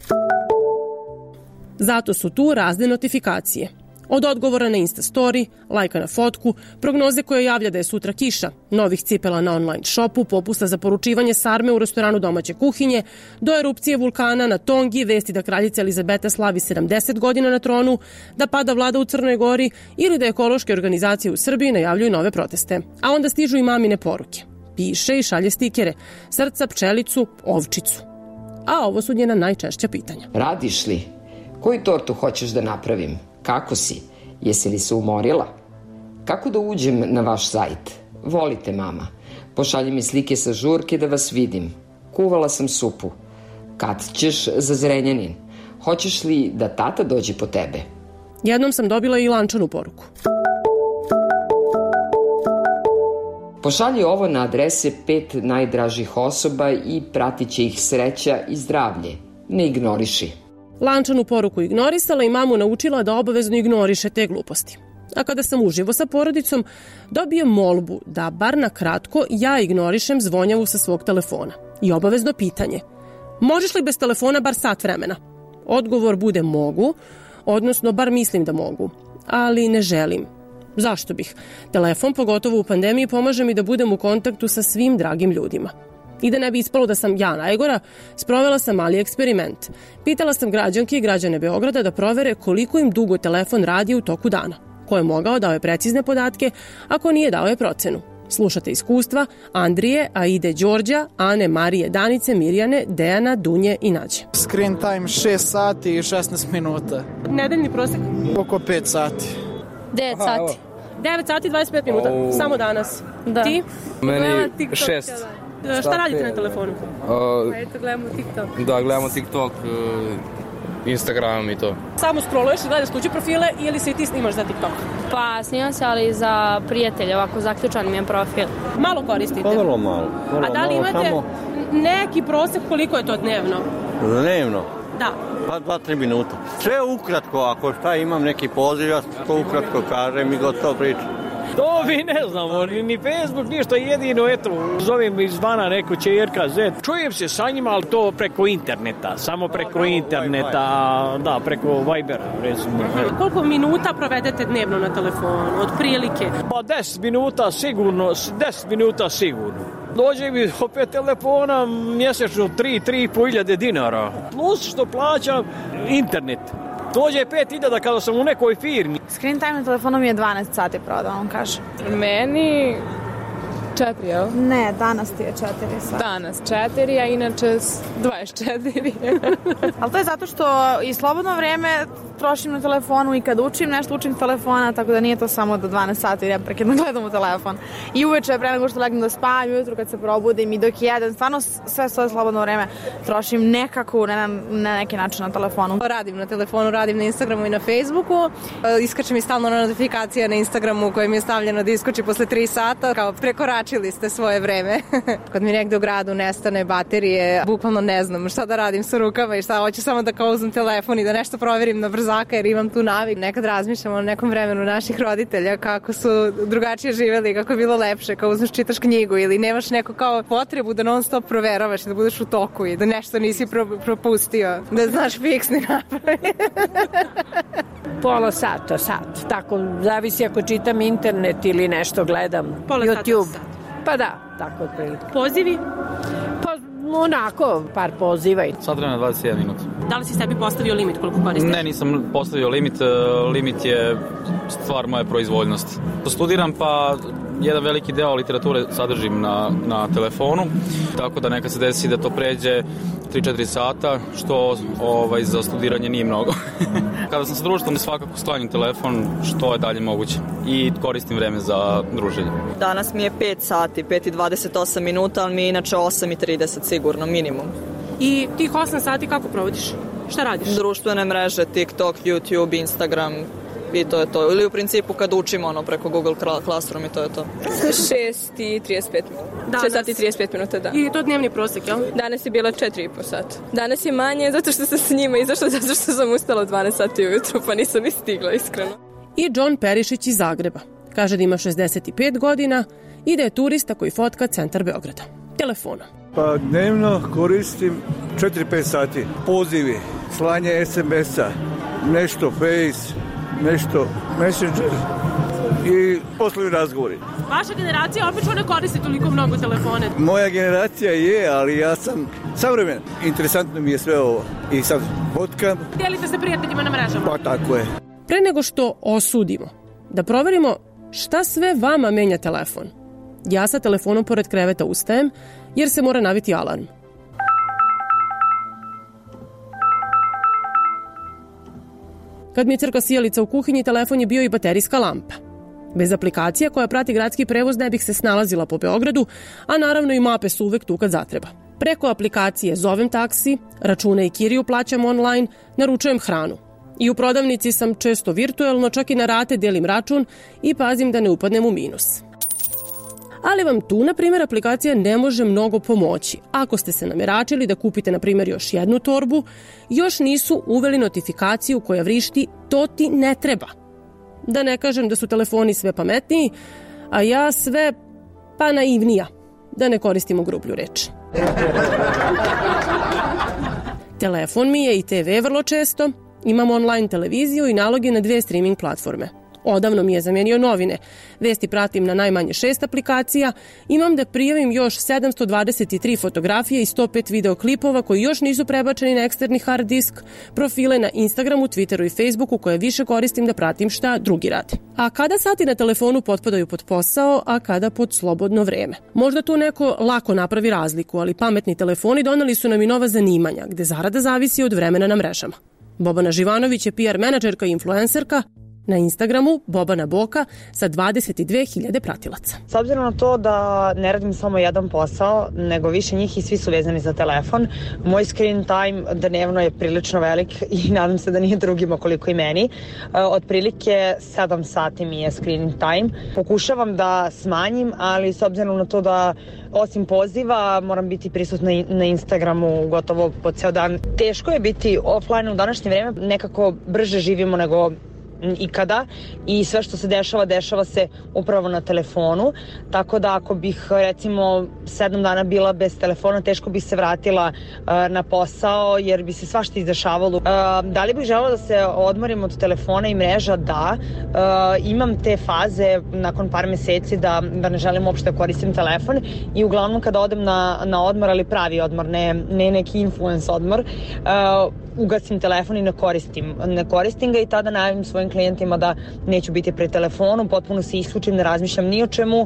Zato su tu razne notifikacije. Od odgovora na Insta story, lajka na fotku, prognoze koje javlja da je sutra kiša, novih cipela na online shopu, popusta za poručivanje sarme u restoranu domaće kuhinje, do erupcije vulkana na Tongi, vesti da kraljica Elizabeta slavi sedamdeset godina na tronu, da pada vlada u Crnoj Gori ili da ekološke organizacije u Srbiji najavljuju nove proteste. A onda stižu i mamine poruke. Piše i šalje stikere, srca, pčelicu, ovčicu. A ovo su njena najčešća pitanja. Radiš li? Koju tortu hoćeš da napravim? Kako si? Jesi li se umorila? Kako da uđem na vaš sajt? Volite, mama. Pošalji mi slike sa žurke da vas vidim. Kuvala sam supu. Kad ćeš za Zrenjanin? Hoćeš li da tata dođe po tebe? Jednom sam dobila i lančanu poruku. Pošalji ovo na adrese pet najdražih osoba i pratit će ih sreća i zdravlje. Ne ignoriši. Lančanu poruku ignorisala i mamu naučila da obavezno ignoriše te gluposti. A kada sam uživo sa porodicom, dobijem molbu da bar na kratko ja ignorišem zvonjavu sa svog telefona. I obavezno pitanje. Možeš li bez telefona bar sat vremena? Odgovor bude mogu, odnosno bar mislim da mogu, ali ne želim. Zašto bih? Telefon, pogotovo u pandemiji, pomaže mi da budem u kontaktu sa svim dragim ljudima. I da ne bi ispalo da sam ja najgora, sprovela sam mali eksperiment. Pitala sam građanke i građane Beograda da provere koliko im dugo telefon radi u toku dana. Ko je mogao dao je precizne podatke, ako nije dao je procenu. Slušate iskustva Andrije, Aide, Đorđa, Ane, Marije, Danice, Mirjane, Dejana, Dunje i Nađe. Screen time šest sati i šesnaest minuta. Nedeljni prosek? Oko pet sati. devet sati. devet sati i dvadeset pet minuta, oh. Samo danas. Da. Ti? Meni šest. Šta State. radite na telefonu? Uh, Eto, gledamo TikTok. Da, gledamo TikTok, uh, Instagram i to. Samo scrolluješ i gledaš tuđe profile ili se i ti snimaš za TikTok? Pa, snimam se, ali za prijatelje, ovako zaključan mi je profil. Malo koristite? Pa vrlo malo. Vrlo A da li malo, imate samo... neki prosek koliko je to dnevno? Dnevno? Da. Pa dva, tri minuta. Sve ukratko, ako šta imam neki poziv, ja to ukratko kažem i gotovo pričam. To mi ne znamo, ni, ni Facebook, ništa, jedino, eto, zovem izvana neku čerka, zet. Čujem se sa njima, ali to preko interneta, samo preko interneta, da, preko Vibera, recimo. Koliko minuta provedete dnevno na telefonu, od prilike? Pa deset minuta sigurno, deset minuta sigurno. Dođe mi opet telefona mjesečno tri, tri i po hiljade dinara. Plus što plaćam internet. Dođe pet hiljada kada sam u nekoj firmi. Screen time na telefonu mi je dvanaest sati pravo, da vam kažem. Meni četiri, jel? Ne, danas ti je četiri sati. Danas četiri, a inače dvadeset četiri. Ali to je zato što i slobodno vreme trošim na telefonu i kad učim nešto učim telefona, tako da nije to samo do dvanaest sati neprekidno gledam u telefon. I uveče pre nego što legnem da spavam, ujutru kad se probudim i dok jedem, stvarno sve svoje slobodno vreme trošim nekako na, na neki način na telefonu. Radim na telefonu, radim na Instagramu i na Facebooku. Iskače mi stalno notifikacija na Instagramu koja mi je stavljena da iskoči posle tri sata, kao prekoračili ste svoje vreme. Kad mi negde u gradu nestane baterije, bukvalno ne znam šta da radim sa rukama i šta, hoću samo da kao uzmem telefon i da nešto proverim na brzo jer imam tu navik. Nekad razmišljam o nekom vremenu naših roditelja kako su drugačije živeli, kako je bilo lepše, kao uzmeš čitaš knjigu ili nemaš neku kao potrebu da non stop proveravaš i da budeš u toku i da nešto nisi pro, propustio, da znaš fiksni napravi. Pola sata, sat. Tako, zavisi ako čitam internet ili nešto gledam. Pola YouTube. Sata, sat. Pa da, tako otprilike. Pozivi? Pa onako, par poziva. Sad vremena dvadeset jedan minut. Da li si sebi postavio limit koliko koristiš? Ne, nisam postavio limit. Limit je stvar moje proizvoljnosti. Studiram pa jedan veliki deo literature sadržim na, na telefonu, tako da nekad se desi da to pređe tri četiri sata, što ovaj, za studiranje nije mnogo. Kada sam sa društvom svakako sklanjam telefon što je dalje moguće i koristim vreme za druženje. Danas mi je pet sati, pet i dvadeset osam minuta, ali mi je inače osam i trideset sigurno, minimum. I tih osam sati kako provodiš? Šta radiš? Društvene mreže, TikTok, YouTube, Instagram i to je to. Ili u principu kad učimo ono preko Google Classroom i to je to. šest i trideset pet minuta. šest sati i trideset pet minuta, da. I je to dnevni prosek, jel? Danas je bilo četiri i po sata. Danas je manje zato što sam s njima izašla, zato što sam ustala dvanaest sati ujutru, pa nisam ni stigla, iskreno. I John Perišić iz Zagreba. Kaže da ima šezdeset pet godina i da je turista koji fotka centar Beograda. Telefonom. Pa dnevno koristim četiri pet sati. Pozivi, slanje es em es-a, nešto Face, nešto Messenger i poslovi razgovori. Vaša generacija obično ne koristi toliko mnogo telefone. Moja generacija je, ali ja sam savremen. Interesantno mi je sve ovo. I sad fotkam. Delite se prijateljima na mrežama. Pa tako je. Pre nego što osudimo, da proverimo šta sve vama menja telefon. Ja sa telefonom pored kreveta ustajem, jer se mora naviti alarm. Kad mi je crkla sijalica u kuhinji, telefon je bio i baterijska lampa. Bez aplikacija koja prati gradski prevoz ne bih se snalazila po Beogradu, a naravno i mape su uvek tu kad zatreba. Preko aplikacije zovem taksi, račune i kiriju plaćam online, naručujem hranu. I u prodavnici sam često virtuelno, čak i na rate delim račun i pazim da ne upadnem u minus. Ali vam tu, na primjer, aplikacija ne može mnogo pomoći. Ako ste se nameračili da kupite, na primjer, još jednu torbu, još nisu uveli notifikaciju koja vrišti "to ti ne treba". Da ne kažem da su telefoni sve pametniji, a ja sve pa naivnija, da ne koristimo grublju reč. Telefon mi je i te ve vrlo često, imam online televiziju i naloge na dve streaming platforme. Odavno mi je zamenio novine. Vesti pratim na najmanje šest aplikacija. Imam da prijavim još sedamsto dvadeset tri fotografije i sto pet videoklipova koji još nisu prebačeni na eksterni hard disk, profile na Instagramu, Twitteru i Facebooku koje više koristim da pratim šta drugi rade. A kada sati na telefonu potpadaju pod posao, a kada pod slobodno vreme? Možda tu neko lako napravi razliku, ali pametni telefoni doneli su nam i nova zanimanja, gde zarada zavisi od vremena na mrežama. Bobana Živanović je pe er menadžerka i influencerka, na Instagramu Bobana Boka sa dvadeset dve hiljade pratilaca. S obzirom na to da ne radim samo jedan posao, nego više njih i svi su vezani za telefon, moj screen time dnevno je prilično velik i nadam se da nije drugima koliko i meni. Otprilike sedam sati mi je screen time. Pokušavam da smanjim, ali s obzirom na to da osim poziva moram biti prisutna na Instagramu gotovo po ceo dan. Teško je biti offline u današnje vreme, nekako brže živimo nego ikada i sve što se dešava, dešava se upravo na telefonu, tako da ako bih recimo sedam dana bila bez telefona, teško bih se vratila na posao jer bi se svašta izdešavalo. Da li bih želela da se odmorim od telefona i mreža? Da. Imam te faze nakon par meseci da, da ne želim uopšte da koristim telefon i uglavnom kada odem na, na odmor, ali pravi odmor, ne, ne neki influence odmor, uh, ugasim telefon i ne koristim, ne koristim ga i tada najavim svojim klijentima da neću biti pred telefonom, potpuno se isključim, ne razmišljam ni o čemu uh,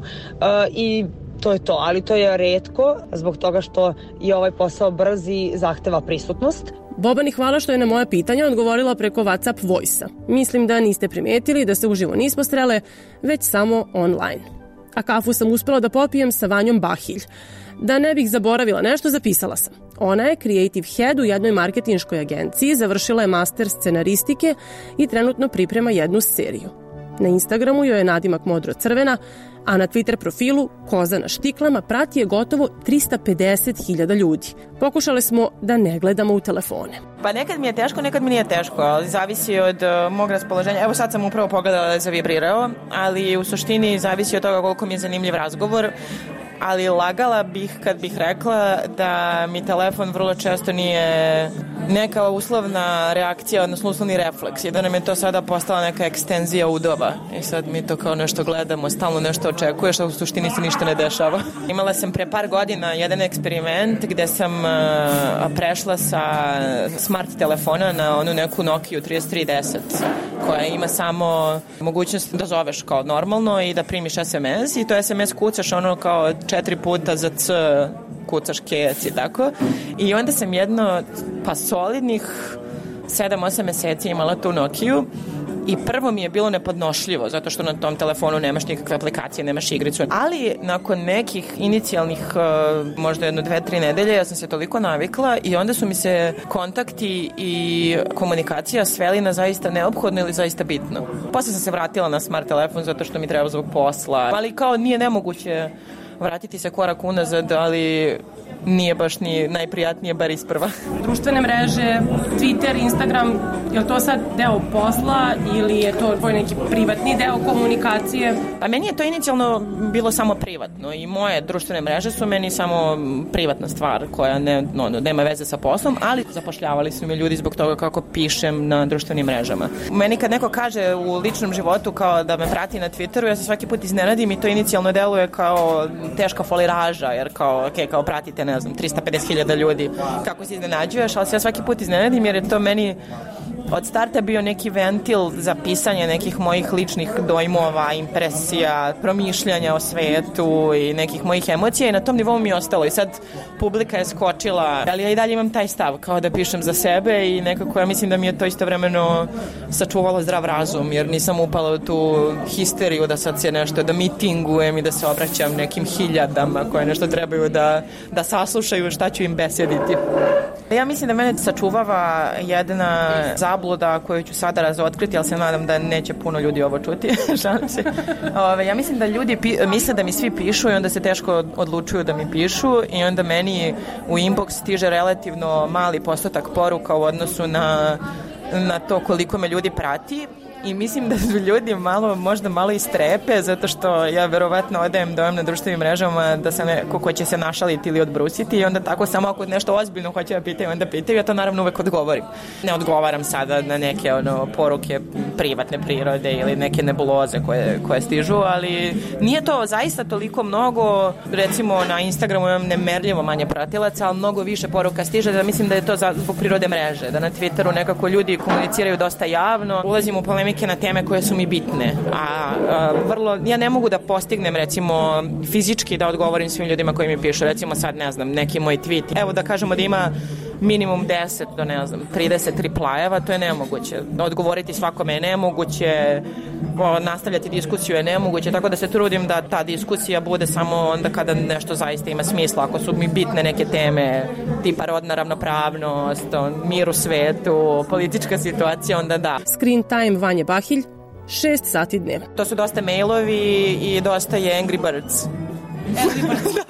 i to je to, ali to je retko zbog toga što je ovaj posao brz i zahteva prisutnost. Bobani, hvala što je na moje pitanje odgovorila preko WhatsApp Voice-a. Mislim da niste primetili da se uživo nismo srele, već samo online. A kafu sam uspela da popijem sa Vanjom Bahilj. Da ne bih zaboravila nešto, zapisala sam. Ona je creative head u jednoj marketinškoj agenciji, završila je master scenaristike i trenutno priprema jednu seriju. Na Instagramu joj je nadimak modro-crvena, a na Twitter profilu Koza na štiklama prati je gotovo trista pedeset hiljada ljudi. Pokušale smo da ne gledamo u telefone. Pa nekad mi je teško, nekad mi nije teško, ali zavisi od uh, mog raspoloženja. Evo sad sam upravo pogledala da je zavibrirao, ali u suštini zavisi od toga koliko mi je zanimljiv razgovor. Ali lagala bih kad bih rekla da mi telefon vrlo često nije neka uslovna reakcija, odnosno uslovni refleks i da nam je to sada postala neka ekstenzija udova i sad mi to kao nešto gledamo, stalno nešto očekuješ, a u suštini se ništa ne dešava. Imala sam pre par godina jedan eksperiment gde sam uh, prešla sa smart telefona na onu neku Nokia trideset tri deset koja ima samo mogućnost da zoveš kao normalno i da primiš es em es i to es em es kucaš ono kao četiri puta za C, kucaš kec i tako. I onda sam jedno, pa solidnih sedam osam meseci imala tu Nokiju i prvo mi je bilo nepodnošljivo zato što na tom telefonu nemaš nikakve aplikacije, nemaš igricu. Ali nakon nekih inicijalnih možda jedno, dve, tri nedelje ja sam se toliko navikla i onda su mi se kontakti i komunikacija sveli na zaista neophodno ili zaista bitno. Posle sam se vratila na smart telefon zato što mi treba zbog posla, ali kao nije nemoguće vratiti se korak unazad, ali nije baš ni najprijatnije, bar isprva. Društvene mreže, Twitter, Instagram, je li to sad deo posla ili je to tvoj neki privatni deo komunikacije? Pa meni je to inicijalno bilo samo privatno i moje društvene mreže su meni samo privatna stvar koja ne, no, nema veze sa poslom, ali zapošljavali su me ljudi zbog toga kako pišem na društvenim mrežama. Meni kad neko kaže u ličnom životu kao da me prati na Twitteru, ja se svaki put iznenadim i to inicijalno deluje kao teška foliraža, jer kao, ok, kao pratite, ne znam, trista pedeset hiljada ljudi, kako se iznenađuješ, ali se ja svaki put iznenadim jer je to meni od starta bio neki ventil za pisanje nekih mojih ličnih dojmova, impresija, promišljanja o svetu i nekih mojih emocija i na tom nivou mi je ostalo i sad publika je skočila, ali ja i dalje imam taj stav kao da pišem za sebe i nekako ja mislim da mi je to istovremeno sačuvalo zdrav razum jer nisam upala u tu histeriju da sad se nešto, da mitingujem i da se obraćam nekim hiljadama koje nešto trebaju da, da saslušaju šta ću im besediti. Ja mislim da mene sačuvava jedna zabluda koju ću sada razotkriti, ali se nadam da neće puno ljudi ovo čuti. Šalim se. Ove, ja mislim da ljudi pi, misle da mi svi pišu i onda se teško odlučuju da mi pišu i onda meni u inbox stiže relativno mali postotak poruka u odnosu na, na to koliko me ljudi prati. I mislim da su ljudi malo, možda malo istrepe, zato što ja verovatno odajem dojam na društvenim mrežama da sam neko ko će se našaliti ili odbrusiti i onda tako samo ako nešto ozbiljno hoće da pitaju, onda pitaju, ja to naravno uvek odgovorim. Ne odgovaram sada na neke ono, poruke privatne prirode ili neke nebuloze koje, koje stižu, ali nije to zaista toliko mnogo, recimo na Instagramu imam nemerljivo manje pratilaca, ali mnogo više poruka stiže, da mislim da je to zbog prirode mreže, da na Twitteru nekako ljudi komuniciraju dosta javno, ulazim u polemike na teme koje su mi bitne, a, a vrlo, ja ne mogu da postignem recimo fizički da odgovorim svim ljudima koji mi pišu, recimo sad ne znam, neki moj tweet, evo da kažemo da ima minimum deset do ne znam, trideset replajeva, to je nemoguće. Odgovoriti svakome je nemoguće, nastavljati diskusiju je nemoguće, tako da se trudim da ta diskusija bude samo onda kada nešto zaista ima smisla. Ako su mi bitne neke teme, tipa rodna ravnopravnost, mir u svetu, politička situacija, onda da. Screen time Vanje Bahilj, šest sati dnevno. To su dosta mailovi i dosta je Angry Birds. Angry Birds, da.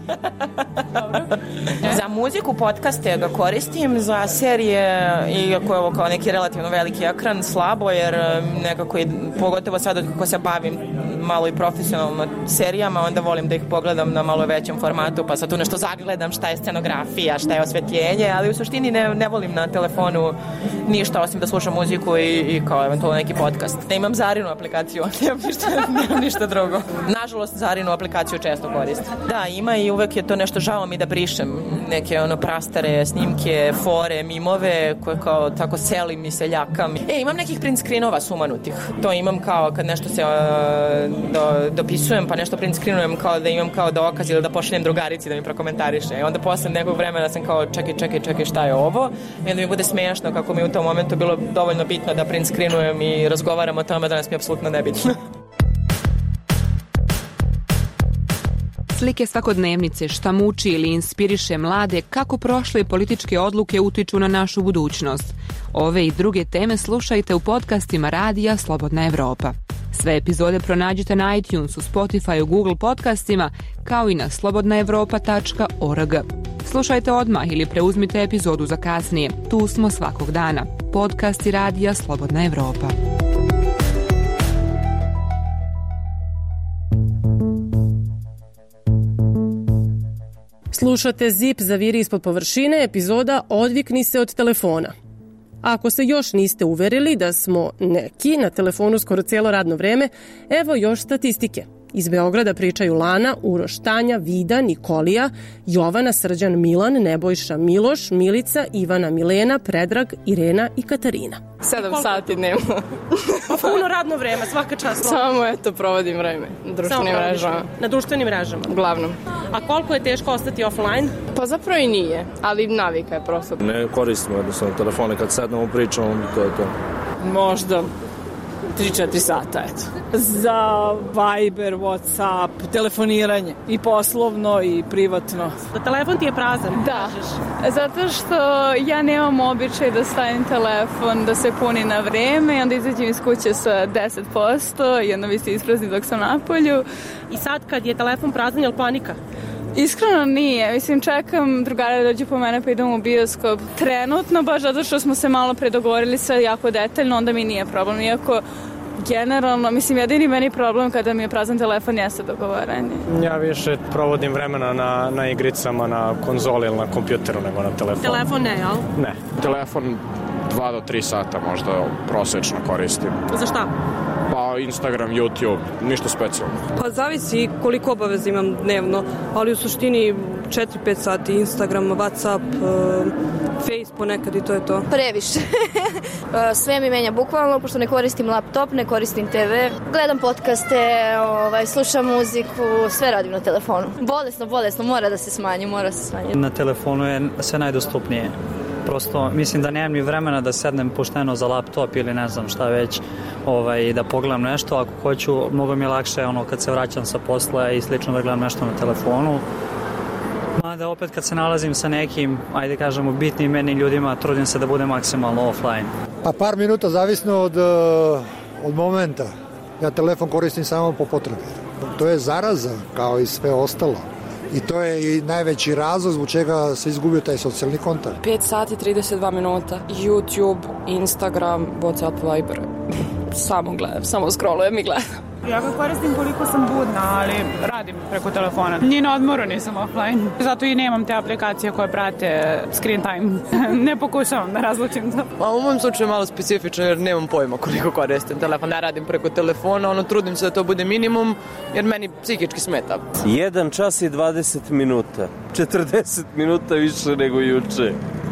Za muziku podcaste ga koristim, za serije, iako je ovo kao neki relativno veliki ekran, slabo, jer nekako, pogotovo sad kako se bavim malo i profesionalno serijama, onda volim da ih pogledam na malo većem formatu, pa sad tu nešto zagledam šta je scenografija, šta je osvetljenje, ali u suštini ne, ne volim na telefonu ništa osim da slušam muziku i, i kao eventualno neki podcast. Ne imam Zarinu aplikaciju, nemam ništa, nemam ništa drugo. Nažalost, Zarinu aplikaciju često koristim. Da, ima i uvek je to nešto žao mi da brišem neke ono prastare snimke, fore, mimove koje kao tako selim i seljakam. E, imam nekih print screenova sumanutih. To imam kao kad nešto se uh, do, dopisujem pa nešto print screenujem kao da imam kao dokaz ili da pošaljem drugarici da mi prokomentariše. I onda posle nekog vremena sam kao čekaj, čekaj, čekaj šta je ovo? I onda mi bude smiješno kako mi u tom momentu bilo dovoljno bitno da print screenujem i razgovaram o tome, danas mi je apsolutno nebitno. Slike svakodnevnice, šta muči ili inspiriše mlade, kako prošle političke odluke utiču na našu budućnost. Ove i druge teme slušajte u podcastima Radija Slobodna Evropa. Sve epizode pronađite na iTunesu, Spotifyu, Google podcastima, kao i na slobodna evropa tačka org. Slušajte odmah ili preuzmite epizodu za kasnije. Tu smo svakog dana. Podcasti Radija Slobodna Evropa. Slušate Zip zaviri ispod površine, epizoda Odvikni se od telefona. Ako se još niste uverili da smo neki na telefonu skoro cijelo radno vreme, evo još statistike. Iz Beograda pričaju Lana, Uroš, Tanja, Vida, Nikolija, Jovana, Srđan, Milan, Nebojša, Miloš, Milica, Ivana, Milena, Predrag, Irena i Katarina. Sedam sati dnevno. Pa puno radno vreme, svaka čast. Samo eto provodim vreme na društvenim mrežama. Na društvenim mrežama? Uglavnom. A koliko je teško ostati offline? Pa zapravo i nije, ali navika je prosto. Ne koristimo jednostavno telefone, kad sednemo pričamo, to je to. Možda tri četiri sata, eto. Za Viber, Whatsapp, telefoniranje. I poslovno i privatno. Da telefon ti je prazan? Da, zato što ja nemam običaj da stavim telefon, da se puni na vreme i onda izađem iz kuće sa deset posto i onda mi se isprazni dok sam na polju. I sad kad je telefon prazan, je li panika? Iskreno nije, mislim čekam drugara da dođe po mene pa idem u bioskop. Trenutno, baš zato što smo se malo predogovorili sve jako detaljno, onda mi nije problem, iako generalno, mislim jedini meni problem kada mi je prazan telefon jeste dogovaranje. Ja više provodim vremena na, na igricama, na konzoli ili na kompjuteru nego na telefonu. Telefon ne, jel? Ne, telefon dva do tri sata možda prosečno koristim. Za šta? Pa Instagram, YouTube, ništa specijalno. Pa zavisi koliko obaveza imam dnevno, ali u suštini četiri pet sati Instagram, Whatsapp, Face ponekad i to je to. Previše. Sve mi menja bukvalno, pošto ne koristim laptop, ne koristim te ve, gledam podcaste, ovaj, slušam muziku, sve radim na telefonu. Bolesno, bolesno, mora da se smanji, mora se smanji. Na telefonu je sve najdostupnije. Prosto mislim da nemam ni vremena da sednem pošteno za laptop ili ne znam šta već ovaj, da pogledam nešto. Ako hoću, mnogo mi je lakše ono, kad se vraćam sa posla i slično da gledam nešto na telefonu. Mada opet kad se nalazim sa nekim, ajde kažemo, bitnim meni ljudima, trudim se da budem maksimalno offline. Pa par minuta zavisno od, od momenta. Ja telefon koristim samo po potrebi. To je zaraza kao i sve ostalo. I to je i najveći razlog zbog čega se izgubio taj socijalni kontakt. pet sati trideset dva minuta. YouTube, Instagram, Whatsapp, Viber. Samo gledam, samo scrollujem i gledam. Ja ga koristim koliko sam budna, ali radim preko telefona. Ni na odmoru nisam offline. Zato i nemam te aplikacije koje prate screen time. Ne pokušavam da razlučim to. Pa u mom slučaju je malo specifično jer nemam pojma koliko koristim telefon. Ne radim preko telefona, ono trudim se da to bude minimum jer meni psihički smeta. jedan čas i dvadeset minuta. četrdeset minuta više nego juče.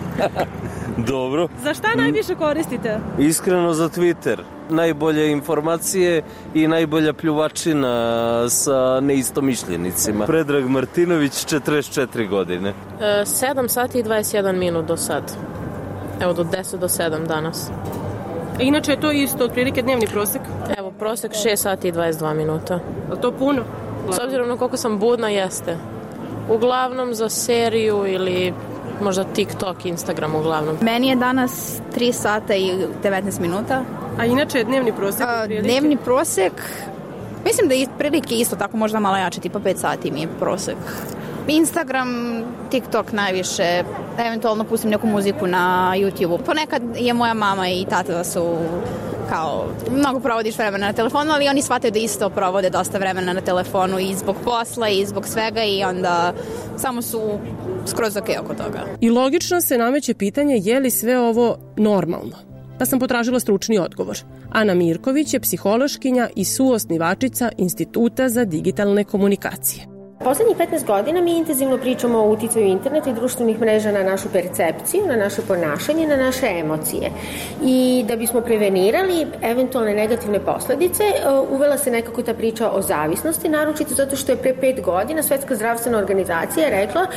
Dobro. Za šta najviše koristite? Iskreno za Twitter. Najbolje informacije i najbolja pljuvačina sa neistomišljenicima. Predrag Martinović, četrdeset četiri godine. E, sedam sati i dvadeset jedan minut do sad. Evo do deset do sedam danas. Inače je to isto, otprilike dnevni prosek? Evo, prosek šest sati i dvadeset dva minuta. Je to puno? S obzirom na koliko sam budna, jeste. Uglavnom za seriju ili možda TikTok, Instagram uglavnom. Meni je danas tri sata i devetnaest minuta. A inače je dnevni prosek? A, dnevni prosek, mislim da je prilike isto tako, možda malo jače, tipa pet sati mi je prosek. Instagram, TikTok najviše, eventualno pustim neku muziku na YouTube-u. Ponekad je moja mama i tata da su kao, mnogo provodiš vremena na telefonu, ali oni shvataju da isto provode dosta vremena na telefonu i zbog posla i zbog svega i onda samo su skroz ok oko toga. I logično se nameće pitanje je li sve ovo normalno? Pa sam potražila stručni odgovor. Ana Mirković je psihološkinja i suosnivačica Instituta za digitalne komunikacije. Poslednjih petnaest godina mi intenzivno pričamo o uticaju interneta i društvenih mreža na našu percepciju, na naše ponašanje, na naše emocije. I da bismo prevenirali eventualne negativne posledice, uvela se nekako ta priča o zavisnosti, naročito zato što je pre pet godina Svetska zdravstvena organizacija rekla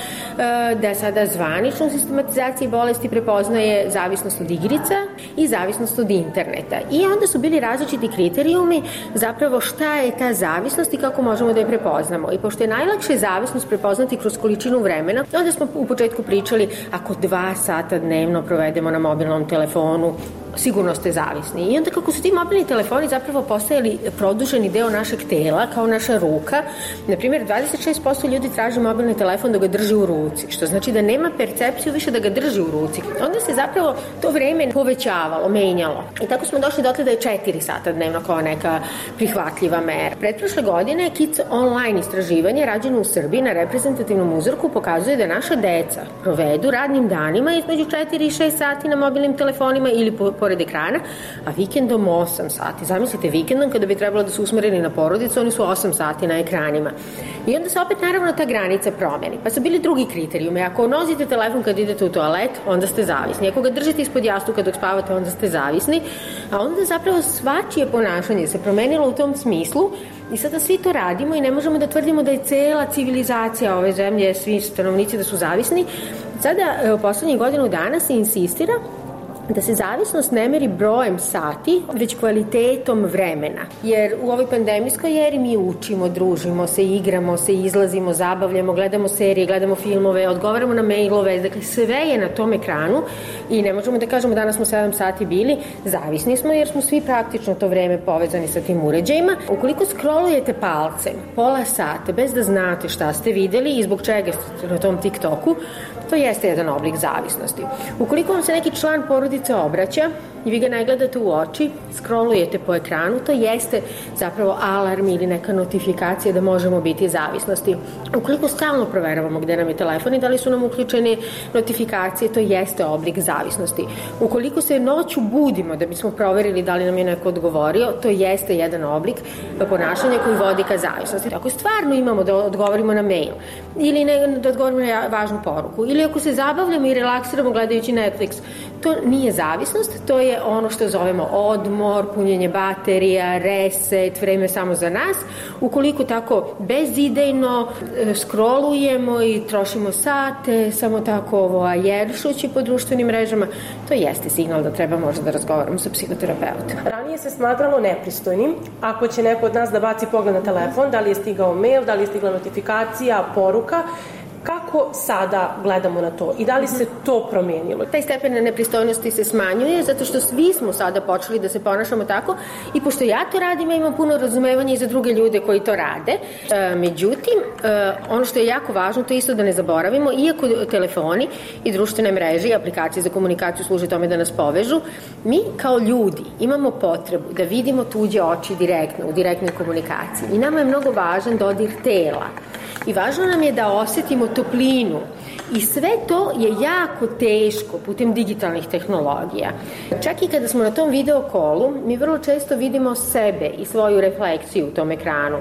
da sada zvanično u sistematizaciji bolesti prepoznaje zavisnost od igrica i zavisnost od interneta. I onda su bili različiti kriterijumi zapravo šta je ta zavisnost i kako možemo da je prepoznamo. I pošto je najlakše zavisnost prepoznati kroz količinu vremena, onda smo u početku pričali ako dva sata dnevno provedemo na mobilnom telefonu, sigurno ste zavisni. I onda kako su ti mobilni telefoni zapravo postajali produženi deo našeg tela, kao naša ruka, na primjer dvadeset šest posto ljudi traži mobilni telefon da ga drži u ruci, što znači da nema percepciju više da ga drži u ruci. Onda se zapravo to vreme povećavalo, menjalo. I tako smo došli dotle da je četiri sata dnevno kao neka prihvatljiva mera. Pretprošle godine Kids Online istraživanje rađeno u Srbiji na reprezentativnom uzorku pokazuje da naša deca provedu radnim danima između četiri i šest sati na mobilnim telefonima ili po pored ekrana, a vikendom osam sati. Zamislite, vikendom kada bi trebalo da su usmereni na porodicu, oni su osam sati na ekranima. I onda se opet naravno ta granica promeni. Pa su bili drugi kriterijumi. Ako nosite telefon kad idete u toalet, onda ste zavisni. Ako ga držite ispod jastuka dok spavate, onda ste zavisni. A onda zapravo svačije ponašanje se promenilo u tom smislu i sada svi to radimo i ne možemo da tvrdimo da je cela civilizacija ove zemlje, svi stanovnici da su zavisni. Sada, u poslednjih godinu dana se insistira da se zavisnost ne meri brojem sati, već kvalitetom vremena. Jer u ovoj pandemijskoj eri mi učimo, družimo se, igramo se, izlazimo, zabavljamo, gledamo serije, gledamo filmove, odgovaramo na mailove, dakle sve je na tom ekranu i ne možemo da kažemo danas smo sedam sati bili, zavisni smo jer smo svi praktično to vreme povezani sa tim uređajima. Ukoliko scrollujete palcem pola sata bez da znate šta ste videli i zbog čega ste na tom TikToku, to jeste jedan oblik zavisnosti. Ukoliko vam se neki član porodice obraća i vi ga ne gledate u oči, scrollujete po ekranu, to jeste zapravo alarm ili neka notifikacija da možemo biti zavisnosti. Ukoliko stalno proveravamo gde nam je telefon i da li su nam uključene notifikacije, to jeste oblik zavisnosti. Ukoliko se noću budimo da bismo proverili da li nam je neko odgovorio, to jeste jedan oblik ponašanja koji vodi ka zavisnosti. Ako stvarno imamo da odgovorimo na mail ili ne, da odgovorimo na važnu poruku ili ako se zabavljamo i relaksiramo gledajući Netflix, to nije zavisnost, to je ono što zovemo odmor, punjenje baterija, reset, vreme samo za nas. Ukoliko tako bezidejno scrollujemo i trošimo sate, samo tako ovo ajeršući po društvenim mrežama, to jeste signal da treba možda da razgovaramo sa psihoterapeutom. Ranije se smatralo nepristojnim ako će neko od nas da baci pogled na telefon, da li je stigao mail, da li je stigla notifikacija, poruka. Kako sada gledamo na to i da li se to promenilo? Taj stepen nepristojnosti se smanjuje zato što svi smo sada počeli da se ponašamo tako i pošto ja to radim, ja imam puno razumevanja i za druge ljude koji to rade. E, međutim, e, ono što je jako važno, to je isto da ne zaboravimo, iako telefoni i društvene mreže i aplikacije za komunikaciju služe tome da nas povežu, mi kao ljudi imamo potrebu da vidimo tuđe oči direktno, u direktnoj komunikaciji i nama je mnogo važan dodir tela. I važno nam je da osetimo toplinu i sve to je jako teško putem digitalnih tehnologija. Čak i kada smo na tom video kolu, mi vrlo često vidimo sebe i svoju refleksiju u tom ekranu.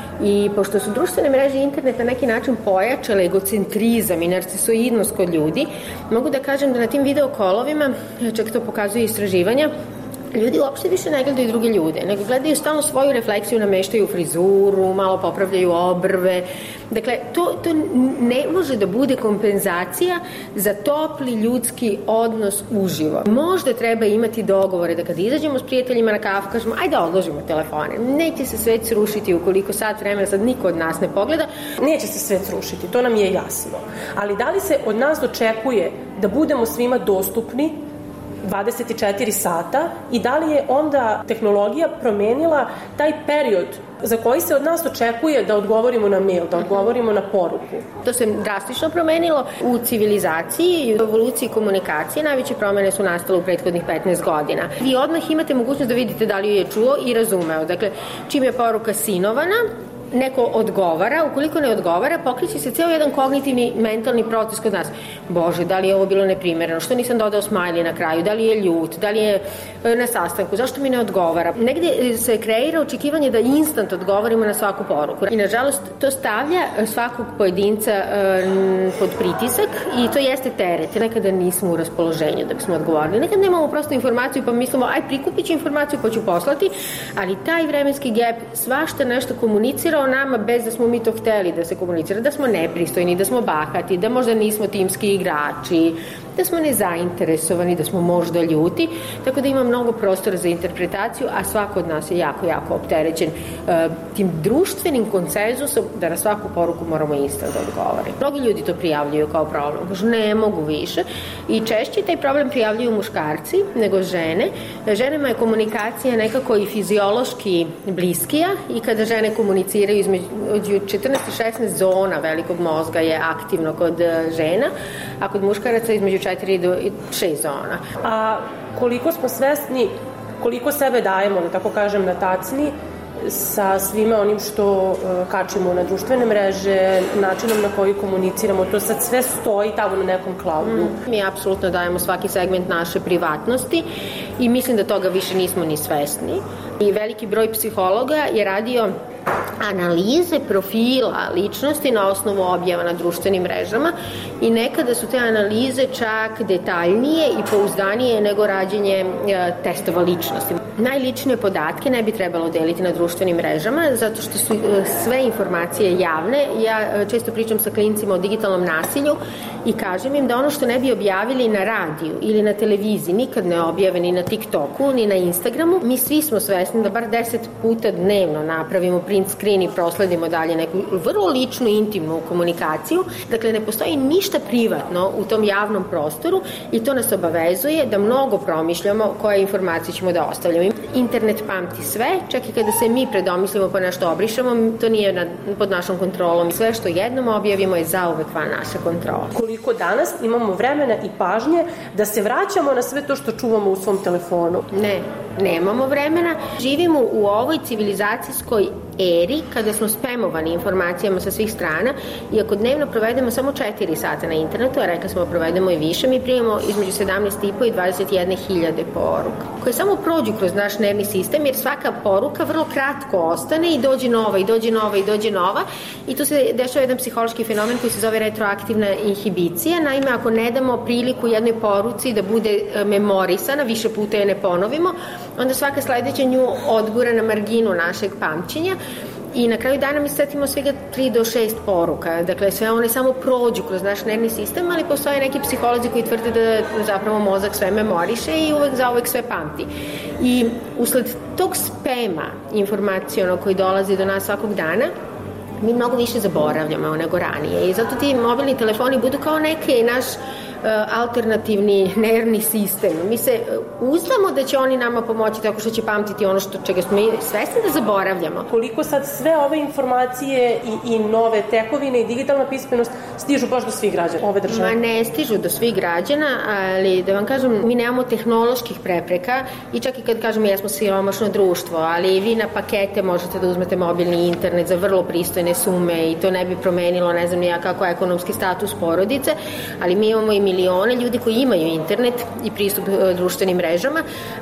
I pošto su društvene mreže i internet na neki način pojačale egocentrizam i narcisoidnost kod ljudi, mogu da kažem da na tim video kolovima, čak to pokazuje istraživanja, ljudi uopšte više ne gledaju druge ljude, nego gledaju stalno svoju refleksiju, nameštaju frizuru, malo popravljaju obrve. Dakle, to, to ne može da bude kompenzacija za topli ljudski odnos uživo. Možda treba imati dogovore da kad izađemo s prijateljima na kafu, kažemo, ajde odložimo telefone. Neće se svet srušiti ukoliko sat vremena sad niko od nas ne pogleda. Neće se svet srušiti, to nam je jasno. Ali da li se od nas očekuje da budemo svima dostupni dvadeset četiri sata i da li je onda tehnologija promenila taj period za koji se od nas očekuje da odgovorimo na mail, da odgovorimo na poruku. To se drastično promenilo u civilizaciji i u evoluciji komunikacije. Najveće promene su nastale u prethodnih petnaest godina. Vi odmah imate mogućnost da vidite da li ju je čuo i razumeo. Dakle, čim je poruka sinovana, neko odgovara, ukoliko ne odgovara, pokreće se ceo jedan kognitivni mentalni proces kod nas. Bože, da li je ovo bilo neprimereno, što nisam dodao smajli na kraju, da li je ljut, da li je na sastanku, zašto mi ne odgovara. Negde se kreira očekivanje da instant odgovorimo na svaku poruku. I nažalost, to stavlja svakog pojedinca pod pritisak i to jeste teret. Nekada nismo u raspoloženju da bismo odgovorili. Nekada nemamo prosto informaciju pa mislimo, aj prikupit ću informaciju pa ću poslati, ali taj vremenski gap svašta nešto komunicira o nama bez da smo mi to hteli da se komunicira, da smo nepristojni, da smo bahati, da možda nismo timski igrači, da smo nezainteresovani, da smo možda ljuti, tako da ima mnogo prostora za interpretaciju, a svako od nas je jako, jako opterećen uh, tim društvenim konsenzusom da na svaku poruku moramo instant da odgovore. Mnogi ljudi to prijavljuju kao problem, kažu ne mogu više i češće taj problem prijavljuju muškarci nego žene. Ženama je komunikacija nekako i fiziološki bliskija i kada žene komuniciraju između četrnaest i šesnaest zona velikog mozga je aktivno kod žena, a kod muškaraca između četiri do šest zona. A koliko smo svesni, koliko sebe dajemo, da tako kažem, na tacni sa svime onim što uh, kačimo na društvene mreže, načinom na koji komuniciramo, to sad sve stoji tamo na nekom cloudu. Mm. Mi apsolutno dajemo svaki segment naše privatnosti i mislim da toga više nismo ni svesni. I veliki broj psihologa je radio analize profila ličnosti na osnovu objava na društvenim mrežama i nekada su te analize čak detaljnije i pouzdanije nego rađenje e, testova ličnosti. Najličnije podatke ne bi trebalo deliti na društvenim mrežama zato što su e, sve informacije javne. Ja e, često pričam sa klincima o digitalnom nasilju i kažem im da ono što ne bi objavili na radiju ili na televiziji nikad ne objave ni na TikToku ni na Instagramu. Mi svi smo svesni da bar deset puta dnevno napravimo print screen i prosledimo dalje neku vrlo ličnu, intimnu komunikaciju. Dakle, ne postoji ništa privatno u tom javnom prostoru i to nas obavezuje da mnogo promišljamo koje informacije ćemo da ostavljamo. Internet pamti sve, čak i kada se mi predomislimo pa nešto obrišemo, to nije na, pod našom kontrolom. Sve što jednom objavimo je zauvek van naša kontrola. Koliko danas imamo vremena i pažnje da se vraćamo na sve to što čuvamo u svom telefonu? Ne, nemamo vremena. Živimo u ovoj civilizacijskoj eri kada smo spamovani informacijama sa svih strana i ako dnevno provedemo samo četiri sata na internetu, a rekla smo provedemo i više, mi primamo između sedamnaest i po i dvadeset jedne hiljade poruka koje samo prođu kroz naš nervni sistem jer svaka poruka vrlo kratko ostane i dođe nova i dođe nova i dođe nova i tu se dešava jedan psihološki fenomen koji se zove retroaktivna inhibicija. Naime, ako ne damo priliku jednoj poruci da bude memorisana, više puta je ne ponovimo, onda svaka sledeća nju odgura na marginu našeg pamćenja i na kraju dana mi setimo svega tri do šest poruka. Dakle, sve one samo prođu kroz naš nervni sistem, ali postoje neki psiholozi koji tvrde da zapravo mozak sve memoriše i uvek za uvek sve pamti. I usled tog spema informacijonog koji dolazi do nas svakog dana, mi mnogo više zaboravljamo nego ranije i zato ti mobilni telefoni budu kao neki naš alternativni nervni sistem. Mi se uzdamo da će oni nama pomoći tako što će pamtiti ono što čega smo svesni da zaboravljamo. Koliko sad sve ove informacije i, i nove tekovine i digitalna pismenost stižu baš do svih građana ove države? Ma ne stižu do svih građana, ali da vam kažem, mi nemamo tehnoloških prepreka i čak i kad kažemo jesmo siromašno društvo, ali vi na pakete možete da uzmete mobilni internet za vrlo pristojne sume i to ne bi promenilo, ne znam nija kako ekonomski status porodice, ali mi imamo i milione ljudi koji imaju internet i pristup društvenim mrežama,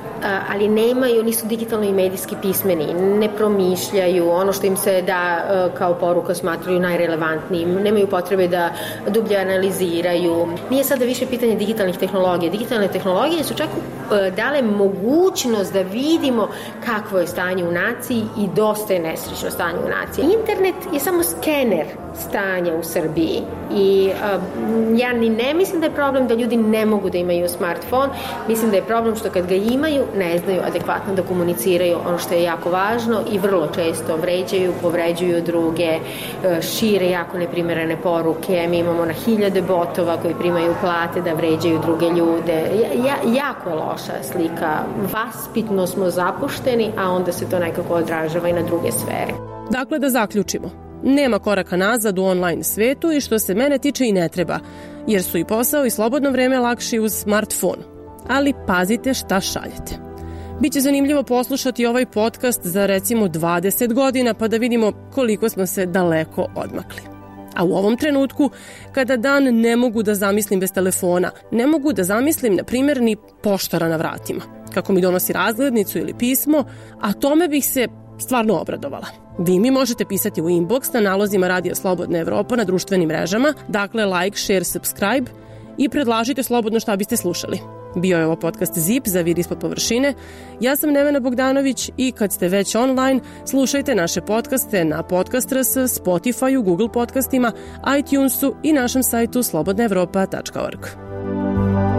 ali nemaju, nisu digitalno i medijski pismeni, ne promišljaju, ono što im se da kao poruka smatraju najrelevantnijim, nemaju potrebe da dublje analiziraju. Nije sada više pitanje digitalnih tehnologija. Digitalne tehnologije su čak dale mogućnost da vidimo kakvo je stanje u naciji i dosta je nesrećno stanje u naciji. Internet je samo skener stanja u Srbiji i uh, ja ni ne mislim da je problem da ljudi ne mogu da imaju smartfon, mislim da je problem što kad ga imaju ne znaju adekvatno da komuniciraju ono što je jako važno i vrlo često vređaju, povređuju druge, šire jako neprimerene poruke. Mi imamo na hiljade botova koji primaju plate da vređaju druge ljude. Ja, jako je loša slika. Vaspitno smo zapušteni, a onda se to nekako odražava i na druge sfere. Dakle, da zaključimo. Nema koraka nazad u online svetu i što se mene tiče i ne treba, jer su i posao i slobodno vreme lakši uz smartfon. Ali pazite šta šaljete. Biće zanimljivo poslušati ovaj podcast za recimo dvadeset godina pa da vidimo koliko smo se daleko odmakli. A u ovom trenutku, kada dan ne mogu da zamislim bez telefona, ne mogu da zamislim, na primjer, ni poštara na vratima, kako mi donosi razglednicu ili pismo, a tome bih se stvarno obradovala. Vi mi možete pisati u inbox na nalozima Radija Slobodna Evropa na društvenim mrežama, dakle like, share, subscribe i predlažite slobodno šta biste slušali. Bio je ovo podcast Zip za Vid ispod površine. Ja sam Nevena Bogdanović i kad ste već online, slušajte naše podcaste na Podcast R S, Spotify-u, Google podcastima, iTunesu i našem sajtu slobodna evropa tačka org.